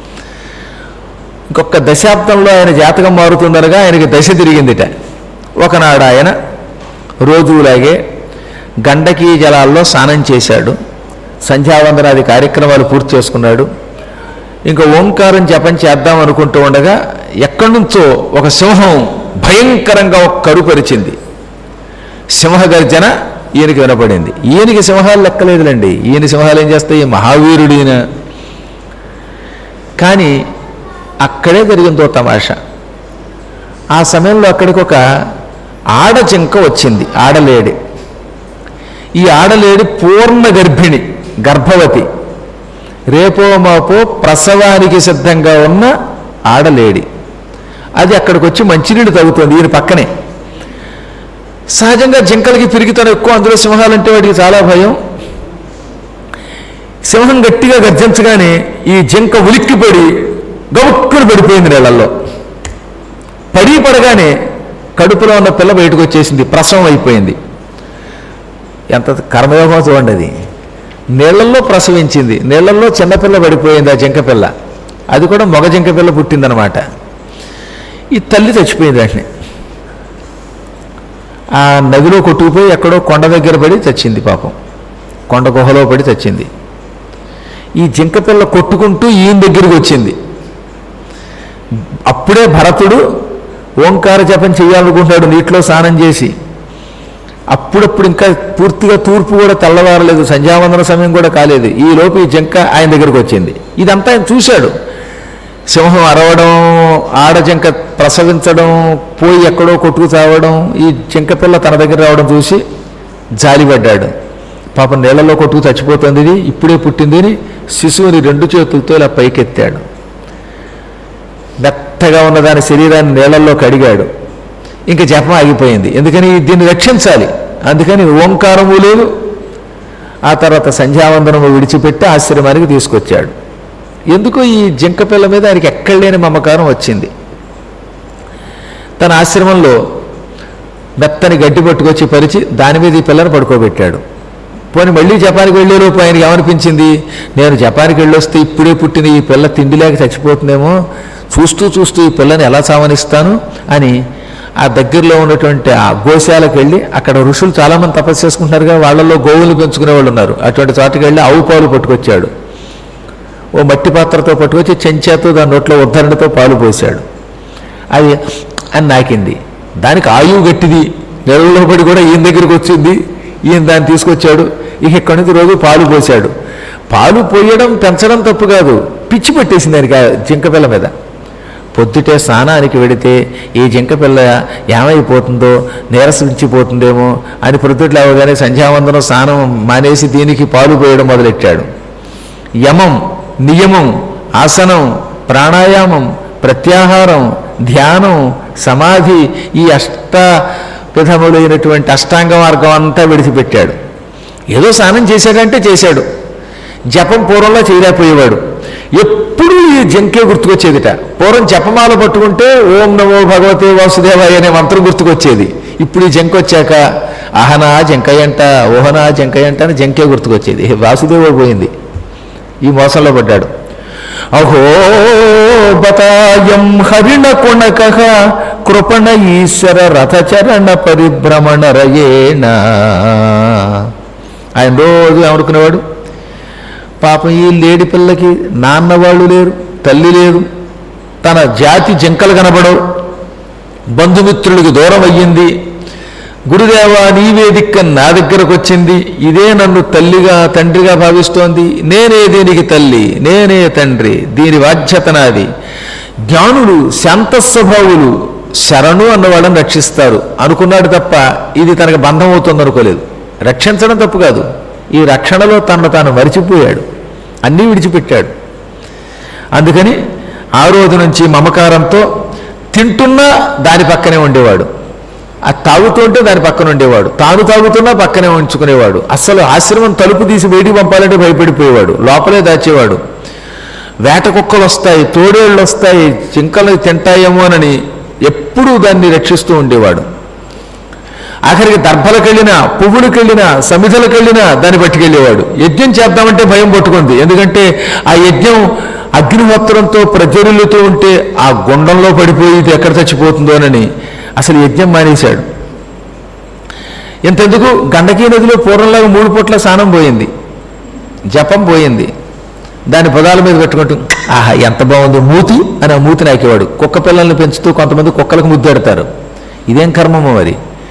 Speaker 1: ఇంకొక దశాబ్దంలో ఆయన జాతకం మారుతుందనగా ఆయనకి దశ తిరిగిందిట. ఒకనాడు ఆయన రోజులాగే గండకీ జలాల్లో స్నానం చేశాడు. సంధ్యావందనాది కార్యక్రమాలు పూర్తి చేసుకున్నాడు. ఇంకా ఓంకారం జపం చేద్దాం అనుకుంటూ ఉండగా ఎక్కడి నుంచో ఒక సింహం భయంకరంగా ఒక కరుపరిచింది. సింహగర్జన ఈయనకి వినపడింది. ఈయనకి సింహాలు లెక్కలేదులండి. ఈయన సింహాలు ఏం చేస్తాయి? మహావీరుడిన. కానీ అక్కడే జరిగిందో తమాషా. ఆ సమయంలో అక్కడికి ఒక ఆడజింక వచ్చింది, ఆడలేడి. ఈ ఆడలేడి పూర్ణ గర్భిణి, గర్భవతి, రేపో మాపో ప్రసవానికి సిద్ధంగా ఉన్న ఆడలేడి. అది అక్కడికి వచ్చి మంచినీళ్ళు తాగుతుంది ఈయన పక్కనే. సహజంగా జింకలకి పిరిగితనం ఎక్కువ, అందులో సింహాలంటే వాడికి చాలా భయం. సింహం గట్టిగా గర్జించగానే ఈ జింక ఉలిక్కిపడి గబుక్కుని పడిపోయింది నీళ్ళల్లో. పడి పడగానే కడుపులో ఉన్న పిల్ల బయటకు వచ్చేసింది, ప్రసవం అయిపోయింది. ఎంత కర్మయోగం చూడండి. అది నీళ్లల్లో ప్రసవించింది, నీళ్లల్లో చిన్నపిల్ల పడిపోయింది ఆ జింక పిల్ల. అది కూడా మగ జింక పిల్ల పుట్టిందనమాట. ఈ తల్లి చచ్చిపోయింది. వెంటనే ఆ నదిలో కొట్టుకుపోయి ఎక్కడో కొండ దగ్గర పడి చచ్చింది. పాపం కొండ గుహలో పడి చచ్చింది. ఈ జింక పిల్ల కొట్టుకుంటూ ఈయన దగ్గరికి వచ్చింది. అప్పుడే భరతుడు ఓంకార జపం చేయాలనుకుంటాడు నీటిలో స్నానం చేసి. అప్పుడప్పుడు ఇంకా పూర్తిగా తూర్పు కూడా తెల్లవారలేదు, సంధ్యావందన సమయం కూడా కాలేదు. ఈ లోపు ఈ జింక ఆయన దగ్గరికి వచ్చింది. ఇదంతా ఆయన చూశాడు. సింహం అరవడం, ఆడజింక ప్రసవించడం, పోయి ఎక్కడో కొట్టుకు చావడం, ఈ జింక పిల్ల తన దగ్గర రావడం చూసి జాలిపడ్డాడు. పాపం నీళ్లలో కొట్టుకు చచ్చిపోతుంది, ఇది ఇప్పుడే పుట్టింది అని శిశువుని రెండు చేతులతో ఇలా పైకెత్తాడు. మెత్తగా ఉన్న దాని శరీరాన్ని నీళ్లలో కడిగాడు. ఇంకా జపం ఆగిపోయింది. ఎందుకని దీన్ని రక్షించాలి. అందుకని ఓంకారము లేదు. ఆ తర్వాత సంధ్యావందనము విడిచిపెట్టి ఆశ్రమానికి తీసుకొచ్చాడు. ఎందుకో ఈ జింక పిల్ల మీద ఆయనకి ఎక్కడ లేని మమకారం వచ్చింది. తన ఆశ్రమంలో మెత్తని గడ్డి పట్టుకొచ్చి పరిచి దాని మీద ఈ పిల్లని పడుకోబెట్టాడు. పోనీ మళ్ళీ జపానికి వెళ్ళేలోపు ఆయనకి ఏమనిపించింది? నేను జపానికి వెళ్ళొస్తే ఇప్పుడే పుట్టిన ఈ పిల్ల తిండి లేక చచ్చిపోతుందేమో, చూస్తూ చూస్తూ ఈ పిల్లని ఎలా సావనిస్తాను అని ఆ దగ్గరలో ఉన్నటువంటి ఆ గోశాలకు వెళ్ళి, అక్కడ ఋషులు చాలామంది తపస్సు చేసుకుంటున్నారుగా, వాళ్ళల్లో గోవులు పెంచుకునే వాళ్ళు ఉన్నారు. అటువంటి చోటకి వెళ్ళి ఆవు పాలు పట్టుకొచ్చాడు. ఓ మట్టి పాత్రతో పట్టుకొచ్చి చెంచాతో దాని నోట్లో ఉద్ధరణతో పాలు పోసాడు. అది అని నాకింది. దానికి ఆయువు గట్టిది, నెలలో పడి కూడా ఈయన దగ్గరికి వచ్చింది. ఈయన దాన్ని తీసుకొచ్చాడు. ఇక ఇక్కడి నుంచి రోజు పాలు పోసాడు. పాలు పోయడం పెంచడం తప్పు కాదు, పిచ్చి పెట్టేసింది దానికి జింక పిల్ల మీద. పొద్దుటే స్నానానికి వెడితే ఈ జింక పిల్ల ఏమైపోతుందో, నీరసించిపోతుందేమో అని ప్రొద్దుట్లు అవగానే సంధ్యావందనం స్నానం మానేసి దీనికి పాలు పోయడం మొదలెట్టాడు. యమం, నియమం, ఆసనం, ప్రాణాయామం, ప్రత్యాహారం, ధ్యానం, సమాధి, ఈ అష్ట విధములైనటువంటి అష్టాంగ మార్గం అంతా విడిచిపెట్టాడు. ఏదో స్నానం చేశాడంటే చేశాడు. జపం పూర్వంలో చేయలేకపోయేవాడు. ఎప్పుడూ ఈ జంకే గుర్తుకొచ్చేదిట. పూర్వం జపమాల పట్టుకుంటే ఓం నమో భగవతే వాసుదేవాయ అనే మంత్రం గుర్తుకొచ్చేది. ఇప్పుడు ఈ జంక వచ్చాక అహనా జంకయ్యంట, ఓహనా జంకయ్యంట అని జంకే గుర్తుకొచ్చేది. వాసుదేవుడు పోయింది, ఈ మోసంలో పడ్డాడు. అహో బతాయం హరిణ కొణక కృపణ ఈశ్వర రథచరణ పరిభ్రమణ రయేణ. ఆయన రోజు ఏమనుకునేవాడు, పాపం ఈ లేడి పిల్లకి నాన్న వాళ్ళు లేరు, తల్లి లేదు, తన జాతి జంకలు కనబడవు, బంధుమిత్రులకి దూరం అయ్యింది, గురుదేవా నీవే దిక్కని నా దగ్గరకు వచ్చింది, ఇదే నన్ను తల్లిగా తండ్రిగా భావిస్తోంది, నేనే దీనికి తల్లి, నేనే తండ్రి, దీని బాధ్యత నాది. జ్ఞానులు శాంత స్వభావులు శరణు అన్నవాళ్ళని రక్షిస్తారు అనుకున్నాడు తప్ప ఇది తనకు బంధం అవుతుంది అనుకోలేదు. రక్షించడం తప్పు కాదు, ఈ రక్షణలో తనను తాను మరిచిపోయాడు, అన్నీ విడిచిపెట్టాడు. అందుకని ఆ రోజు నుంచి మమకారంతో తింటున్నా దాని పక్కనే ఉండేవాడు, అది తాగుతుంటే దాని పక్కన ఉండేవాడు, తాను తాగుతున్నా పక్కనే ఉంచుకునేవాడు. అస్సలు ఆశ్రమం తలుపు తీసి బయటికి పంపాలంటే భయపడిపోయేవాడు, లోపలే దాచేవాడు. వేట కుక్కలు వస్తాయి, తోడేళ్ళు వస్తాయి, జింకలు తింటాయేమోనని ఎప్పుడూ దాన్ని రక్షిస్తూ ఉండేవాడు. ఆఖరికి దర్భలకెళ్ళినా, పువ్వులకెళ్ళినా, సమిధలకెళ్ళినా దాన్ని పట్టుకెళ్ళేవాడు. యజ్ఞం చేద్దామంటే భయం పట్టుకుంది, ఎందుకంటే ఆ యజ్ఞం అగ్నిహోత్రంతో ప్రజ్వరులతో ఉంటే ఆ గుండంలో పడిపోయి ఇది ఎక్కడ చచ్చిపోతుందోనని అసలు యజ్ఞం మానేశాడు. ఇంతెందుకు గండకీ నదిలో పూర్వంలాగా మూడు పూట్ల స్నానం పోయింది, జపం పోయింది. దాని పదాల మీద పెట్టుకుంటూ ఆహా ఎంత బాగుంది మూతి అని ఆ మూతి నాకేవాడు. కుక్క పిల్లల్ని పెంచుతూ కొంతమంది కుక్కలకు ముద్దెడతారు, ఇదేం కర్మమో మరి.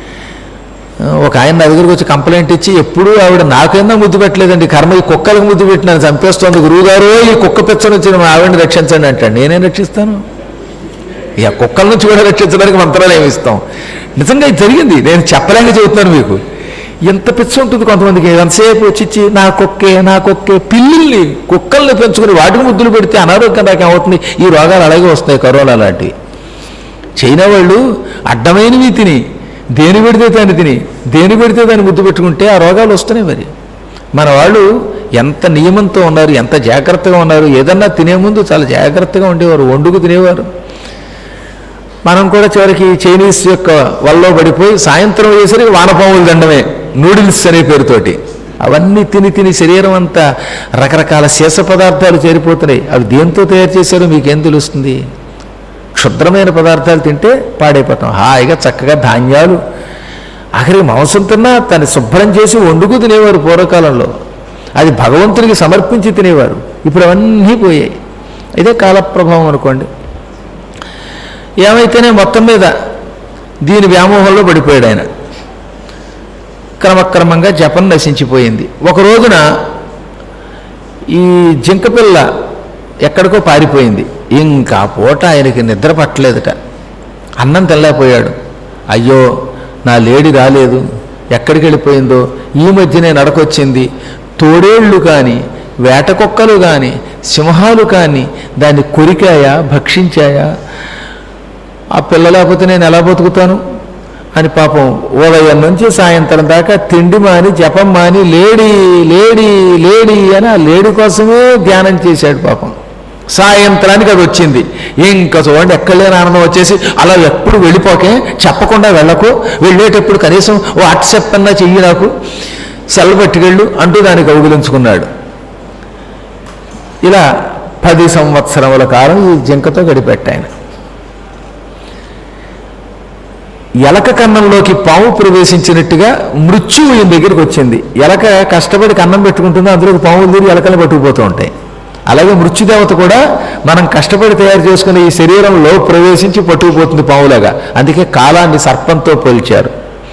Speaker 1: ఒక ఆయన నా దగ్గరికి వచ్చి కంప్లైంట్ ఇచ్చి ఎప్పుడూ ఆవిడ నాకైనా ముద్దు పెట్టలేదండి, కర్మ ఈ కుక్కలకు ముద్దు పెట్టినాను చంపేస్తోంది, గురువుగారు ఈ కుక్క పిచ్చను వచ్చిన మా ఆవిడని రక్షించండి అంటాడు. నేనేం రక్షిస్తాను, ఇక కుక్కల నుంచి కూడా రక్షించడానికి మంత్రాలు ఏమి ఇస్తాం. నిజంగా ఇది జరిగింది, నేను చెప్పలేక చెబుతున్నాను మీకు. ఎంత పిచ్చ ఉంటుంది కొంతమందికి, ఎంతసేపు వచ్చిచ్చి నా కుక్కే నా కుక్కే, పిల్లిల్ని కుక్కల్ని పెంచుకుని వాటికి ముద్దులు పెడితే అనారోగ్యం నాకు ఏమవుతుంది, ఈ రోగాలు అలాగే వస్తాయి, కరోనా లాంటివి. చైనా వాళ్ళు అడ్డమైనవి తిని దేని పెడితే దాన్ని తిని దేని పెడితే దాన్ని ముద్దు పెట్టుకుంటే ఆ రోగాలు వస్తున్నాయి. మరి మన వాళ్ళు ఎంత నియమంతో ఉన్నారు, ఎంత జాగ్రత్తగా ఉన్నారు. ఏదన్నా తినే ముందు చాలా జాగ్రత్తగా ఉండేవారు, వండుకు తినేవారు. మనం కూడా చివరికి చైనీస్ యొక్క వల్లో పడిపోయి సాయంత్రం అయ్యేసరికి వానపాములు దండమే, నూడిల్స్ అనే పేరుతోటి అవన్నీ తిని తిని శరీరం అంతా రకరకాల శేష పదార్థాలు చేరిపోతున్నాయి. అవి దేంతో తయారు చేశారో మీకేం తెలుస్తుంది? క్షుద్రమైన పదార్థాలు తింటే పాడైపోతాం. హాయిగా చక్కగా ధాన్యాలు, ఆఖరి మాంసం తిన్నా దాన్ని శుభ్రం చేసి వండుకు తినేవారు పూర్వకాలంలో, అది భగవంతునికి సమర్పించి తినేవారు. ఇప్పుడు అవన్నీ పోయాయి. ఇదే కాలప్రభావం అనుకోండి. ఏమైతేనే మొత్తం మీద దీని వ్యామోహంలో పడిపోయాడు ఆయన. క్రమక్రమంగా జపం నశించిపోయింది. ఒక రోజున ఈ జింకపిల్ల ఎక్కడికో పారిపోయింది. ఇంకా పూట ఆయనకి నిద్ర పట్టలేదట, అన్నం తెల్లపోయాడు. అయ్యో నా లేడి రాలేదు, ఎక్కడికి వెళ్ళిపోయిందో, ఈ మధ్యనే నడకొచ్చింది, తోడేళ్ళు కానీ వేట కుక్కలు కానీ సింహాలు కానీ దాన్ని కొరికాయా, భక్షించాయా, ఆ పిల్ల లేకపోతే నేను ఎలా బతుకుతాను అని పాపం ఉదయం నుంచి సాయంత్రం దాకా తిండి మాని జపం మాని లేడీ లేడీ లేడీ అని ఆ లేడీ కోసమే ధ్యానం చేశాడు పాపం. సాయంత్రానికి అది వచ్చింది. ఇంకా చూడండి ఎక్కడ లేని ఆనందం వచ్చేసి, అలా ఎప్పుడు వెళ్ళిపోకే, చెప్పకుండా వెళ్ళకు, వెళ్ళేటప్పుడు కనీసం ఓ వాట్సాప్ అన్నా చెయ్యి, నాకు సెల్ పట్టుకెళ్ళు అంటూ దాన్ని కౌగిలించుకున్నాడు. ఇలా పది సంవత్సరముల కాలం ఈ జింకతో గడిపెట్టాయన. ఎలక కన్నంలోకి పాము ప్రవేశించినట్టుగా మృత్యువు ఈయన దగ్గరికి వచ్చింది. ఎలక కష్టపడి కన్నం పెట్టుకుంటుందో అందులోకి పాములు తీరి ఎలకలు పట్టుకుపోతూ ఉంటాయి. అలాగే మృత్యుదేవత కూడా మనం కష్టపడి తయారు చేసుకునే ఈ శరీరంలో ప్రవేశించి పట్టుకుపోతుంది పాములాగా. అందుకే కాలాన్ని సర్పంతో పోల్చారు.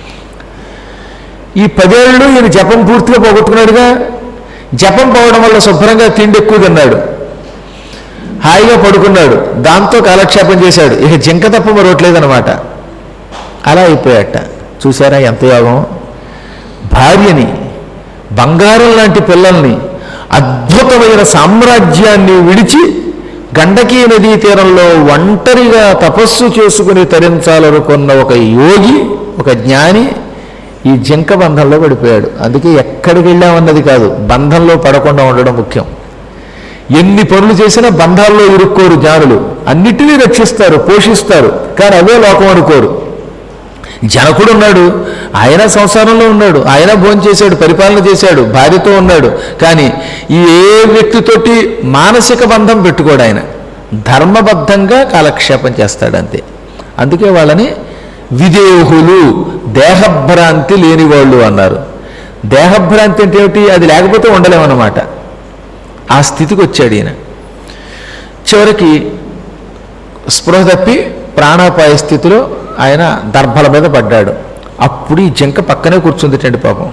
Speaker 1: ఈ పదేళ్ళు ఈయన జపం పూర్తిగా పోగొట్టుకున్నాడుగా. జపం పోవడం వల్ల శుభ్రంగా తిండి ఎక్కువ తిన్నాడు, హాయిగా పడుకున్నాడు, దాంతో కాలక్షేపం చేశాడు. ఇక జింక తప్ప మరొకట్లేదనమాట. అలా అయిపోయాట. చూసారా ఎంత యోగం! భార్యని, బంగారం లాంటి పిల్లల్ని, అద్భుతమైన సామ్రాజ్యాన్ని విడిచి గండకీ నదీ తీరంలో ఒంటరిగా తపస్సు చేసుకుని తరించాలనుకున్న ఒక యోగి, ఒక జ్ఞాని ఈ జింక బంధంలో పడిపోయాడు. అందుకే ఎక్కడికి వెళ్ళామన్నది కాదు, బంధంలో పడకుండా ఉండడం ముఖ్యం. ఎన్ని పనులు చేసినా బంధాల్లో ఇరుక్కోరు జ్ఞానులు. అన్నిటినీ రక్షిస్తారు, పోషిస్తారు, కానీ అవే లోకం అనుకోరు. జనకుడు ఉన్నాడు, ఆయన సంసారంలో ఉన్నాడు, ఆయన భోజనం చేశాడు, పరిపాలన చేశాడు, భార్యతో ఉన్నాడు, కానీ ఈ ఏ వ్యక్తితోటి మానసిక బంధం పెట్టుకోడు. ఆయన ధర్మబద్ధంగా కాలక్షేపం చేస్తాడు అంతే. అందుకే వాళ్ళని విదేహులు, దేహభ్రాంతి లేని వాళ్ళు అన్నారు. దేహభ్రాంతి అంటే ఏమిటి? అది లేకపోతే ఉండలేమన్నమాట. ఆ స్థితికి వచ్చాడు ఈయన. చివరికి స్పృహ తప్పి ప్రాణాపాయ స్థితిలో ఆయన దర్భల మీద పడ్డాడు. అప్పుడు ఈ జింక పక్కనే కూర్చుందిటండి పాపం.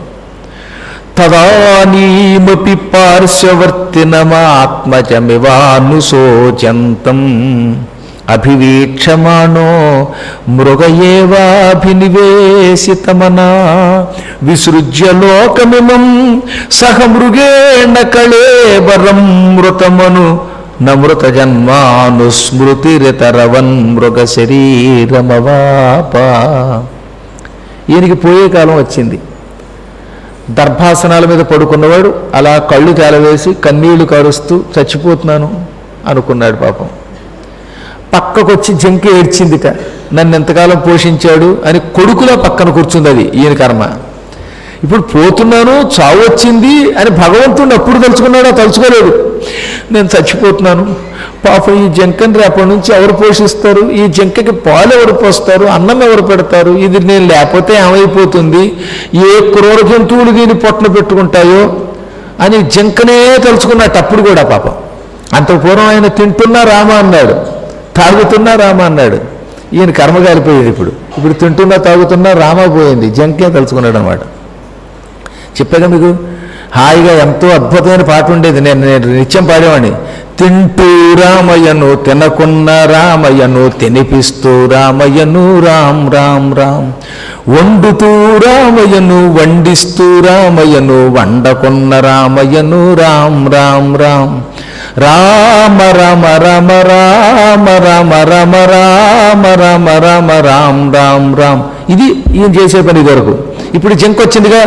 Speaker 1: తదానీమపి పార్శ్వవర్తినమాత్మజమివానుశోచంతం అభివీక్షమాణో మృగయేవాభినివేశితమనా విసృజ్య లోకమిమం సహ మృగేణ కళేబరం మృతమను నమృత జన్మానుస్మృతిరితరవన్ మృగ శరీరమవాప. ఈయనకి పోయే కాలం వచ్చింది. దర్భాసనాల మీద పడుకున్నవాడు అలా కళ్ళు తేలవేసి కన్నీళ్లు కారుస్తూ చచ్చిపోతున్నాను అనుకున్నాడు పాపం. పక్కకొచ్చి జింక ఏడ్చిందిట, నన్ను ఎంతకాలం పోషించాడు అని. కొడుకులా పక్కన కూర్చుంది అది ఈయన కర్మ. ఇప్పుడు పోతున్నాను, చావు వచ్చింది అని భగవంతుడిని అప్పుడు తలుచుకున్నాడో తలుచుకోలేదు. నేను చచ్చిపోతున్నాను పాపం, ఈ జింకని రేపటి నుంచి ఎవరు పోషిస్తారు? ఈ జింకకి పాలు ఎవరు పోస్తారు? అన్నం ఎవరు పెడతారు? ఇది నేను లేకపోతే ఏమైపోతుంది? ఏ క్రూర జంతువులు దీన్ని పొట్టన పెట్టుకుంటాయో అని జింకనే తలుచుకున్నట్టు అప్పుడు కూడా పాపం. అంత పూర్వం ఆయన తింటున్నా రామ అన్నాడు, తాగుతున్నా రామ అన్నాడు. ఈయన కర్మ కాలిపోయేది. ఇప్పుడు ఇప్పుడు తింటున్నా తాగుతున్నా రామ పోయింది, జింకే తలుచుకున్నాడు అనమాట. చెప్పాక మీకు హాయిగా ఎంతో అద్భుతమైన పాట ఉండేది, నేను నేను నిత్యం పాడేవాడిని. తింటూ రామయ్యను, తినకున్న రామయ్యను, తినిపిస్తూ రామయ్యను, రామ్ రామ్ రామ్. వండుతూ రామయ్యను, వండిస్తూ రామయ్యను, వండకున్న రామయ్యను, రామ్ రామ్ రామ్. రామ రామ రామ రామ రామ రామ రామ రామ రామ రామ్ రామ్ రామ్. ఇది ఈయన చేసే పని వరకు. ఇప్పుడు జింక వచ్చిందిగా,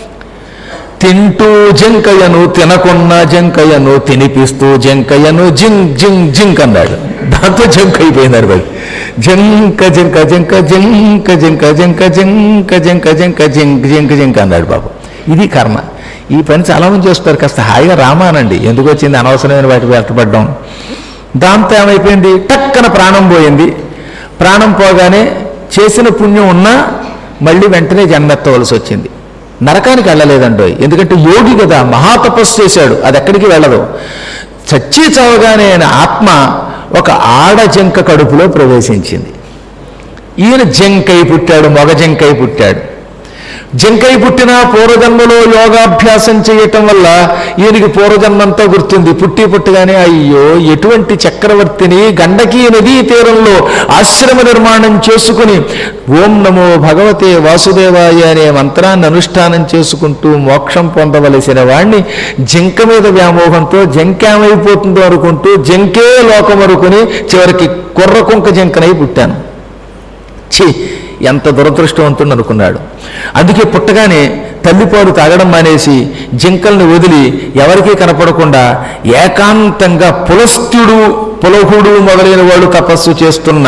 Speaker 1: తింటూ జంకయ్యను, తినకున్న జంకయ్యను, తినిపిస్తూ జంకయ్యను, జింక్ జింక్ జింక్ అన్నాడు. దాంతో జంక్ అయిపోయింది మరి. జంక జంక జంక జంక జంక జంక జంక జంక జంక జింక్ జింక్ జింక్ అన్నాడు బాబు. ఇది కర్మ. ఈ పని చాలామంది చేస్తారు. కాస్త హాయిగా రామానండి, ఎందుకు వచ్చింది అనవసరమైన వాటి వెంటబడ్డం. దాంతో ఏమైపోయింది, టక్కన ప్రాణం పోయింది. ప్రాణం పోగానే చేసిన పుణ్యం ఉన్నా మళ్ళీ వెంటనే జన్మెత్తవలసి వచ్చింది. నరకానికి వెళ్ళలేదండో, ఎందుకంటే యోగి కదా, మహాతపస్సు చేశాడు, అది ఎక్కడికి వెళ్ళదు. చచ్చి చావగానే ఆయన ఆత్మ ఒక ఆడ జంక కడుపులో ప్రవేశించింది. ఈయన జంకై పుట్టాడు, మగ జంకై పుట్టాడు. జంకై పుట్టిన పూర్వజన్మలో యోగాభ్యాసం చేయటం వల్ల ఈయనకి పూర్వజన్మంతా గుర్తుంది. పుట్టి పుట్టగానే అయ్యో ఎటువంటి చక్రవర్తిని గండకీ నదీ తీరంలో ఆశ్రమ నిర్మాణం చేసుకుని ఓం నమో భగవతే వాసుదేవాయ అనే మంత్రాన్ని అనుష్ఠానం చేసుకుంటూ మోక్షం పొందవలసిన వాణ్ణి జింక మీద వ్యామోహంతో జంకేమైపోతుందో అనుకుంటూ జంకే లోకం అనుకుని చివరికి కుర్ర కుంక జంకనై పుట్టాను. ఛీ, ఎంత దురదృష్టవంతుడు అనుకున్నాడు. అందుకే పుట్టగానే తల్లిపాలు తాగడం మానేసి జింకల్ని వదిలి ఎవరికీ కనపడకుండా ఏకాంతంగా పులస్త్యుడు, పులహుడు మొదలైన వాళ్ళు తపస్సు చేస్తున్న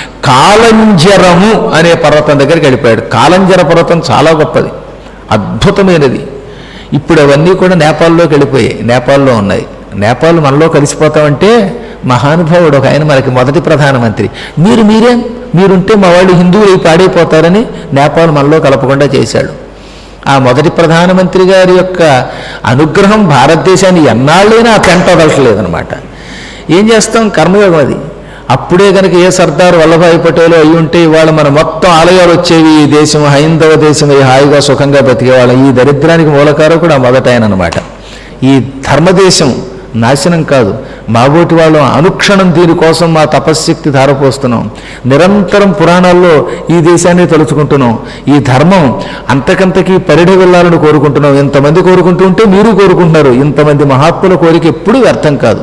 Speaker 1: కాలంజరము అనే పర్వతం దగ్గరికి వెళ్ళిపోయాడు. కాలంజర పర్వతం చాలా గొప్పది, అద్భుతమైనది. ఇప్పుడు అవన్నీ కూడా నేపాల్లోకి వెళ్ళిపోయాయి, నేపాల్లో ఉన్నాయి. నేపాల్ మనలో కలిసిపోతామంటే మహానుభావుడు ఒక ఆయన మనకి మొదటి ప్రధానమంత్రి. మీరు మీరేం మీరుంటే మా వాళ్ళు హిందువులు పాడైపోతారని నేపాల్ మనలో కలపకుండా చేశాడు. ఆ మొదటి ప్రధానమంత్రి గారి యొక్క అనుగ్రహం భారతదేశాన్ని ఎన్నాళ్ళైనా ఆ పెంట వదలట్లేదనమాట. ఏం చేస్తాం, కర్మయోగం అది. అప్పుడే కనుక ఏ సర్దార్ వల్లభాయ్ పటేల్ అయి ఉంటే ఇవాళ మన మొత్తం ఆలయాలు వచ్చేవి, ఈ దేశం హైందవ దేశం హాయిగా సుఖంగా బతికేవాళ్ళం. ఈ దరిద్రానికి మూలకారకుడు ఆ మొదట ఆయన అనమాట. ఈ ధర్మదేశం నాశనం కాదు, మాబోటి వాళ్ళం అనుక్షణం దీనికోసం మా తపశ్శక్తి ధారపోస్తున్నాం. నిరంతరం పురాణాల్లో ఈ దేశాన్ని తలుచుకుంటున్నాం. ఈ ధర్మం అంతకంతకీ పరిడి వెళ్ళాలని కోరుకుంటున్నాం. ఇంతమంది కోరుకుంటూ ఉంటే మీరు కోరుకుంటున్నారు. ఇంతమంది మహాత్ముల కోరిక ఎప్పుడూ వ్యర్థం కాదు.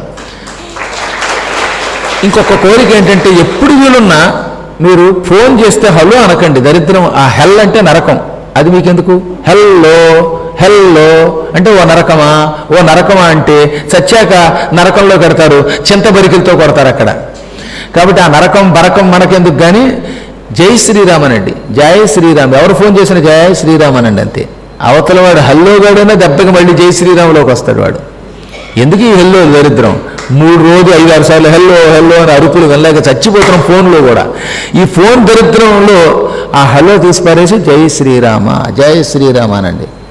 Speaker 1: ఇంకొక కోరిక ఏంటంటే, ఎప్పుడు వీలున్నా మీరు ఫోన్ చేస్తే హలో అనకండి. దరిద్రం, ఆ హెల్ అంటే నరకం. అది మీకెందుకు? హెల్లో హెల్లో అంటే ఓ నరకమా, ఓ నరకమా అంటే చచ్చాక నరకంలో కడతారు, చింత బరికిలతో కొడతారు అక్కడ. కాబట్టి ఆ నరకం బరకం మనకెందుకు కానీ జై శ్రీరామ్ అనండి. జై శ్రీరామ్. ఎవరు ఫోన్ చేసిన జై శ్రీరామ్ అనండి అంతే. అవతల వాడు హల్లోగాడైనా దెబ్బకి మళ్ళీ జై శ్రీరామ్లోకి వస్తాడు వాడు. ఎందుకు ఈ హెల్లో దరిద్రం? మూడు రోజు ఐదు ఆరు సార్లు హెల్లో హెల్లో అని అరుపులు వెళ్ళలేక చచ్చిపోతున్నాం ఫోన్లో కూడా. ఈ ఫోన్ దరిద్రంలో ఆ హెల్లో తీసి పారేసి జై శ్రీరామ జై శ్రీరామ అనండి.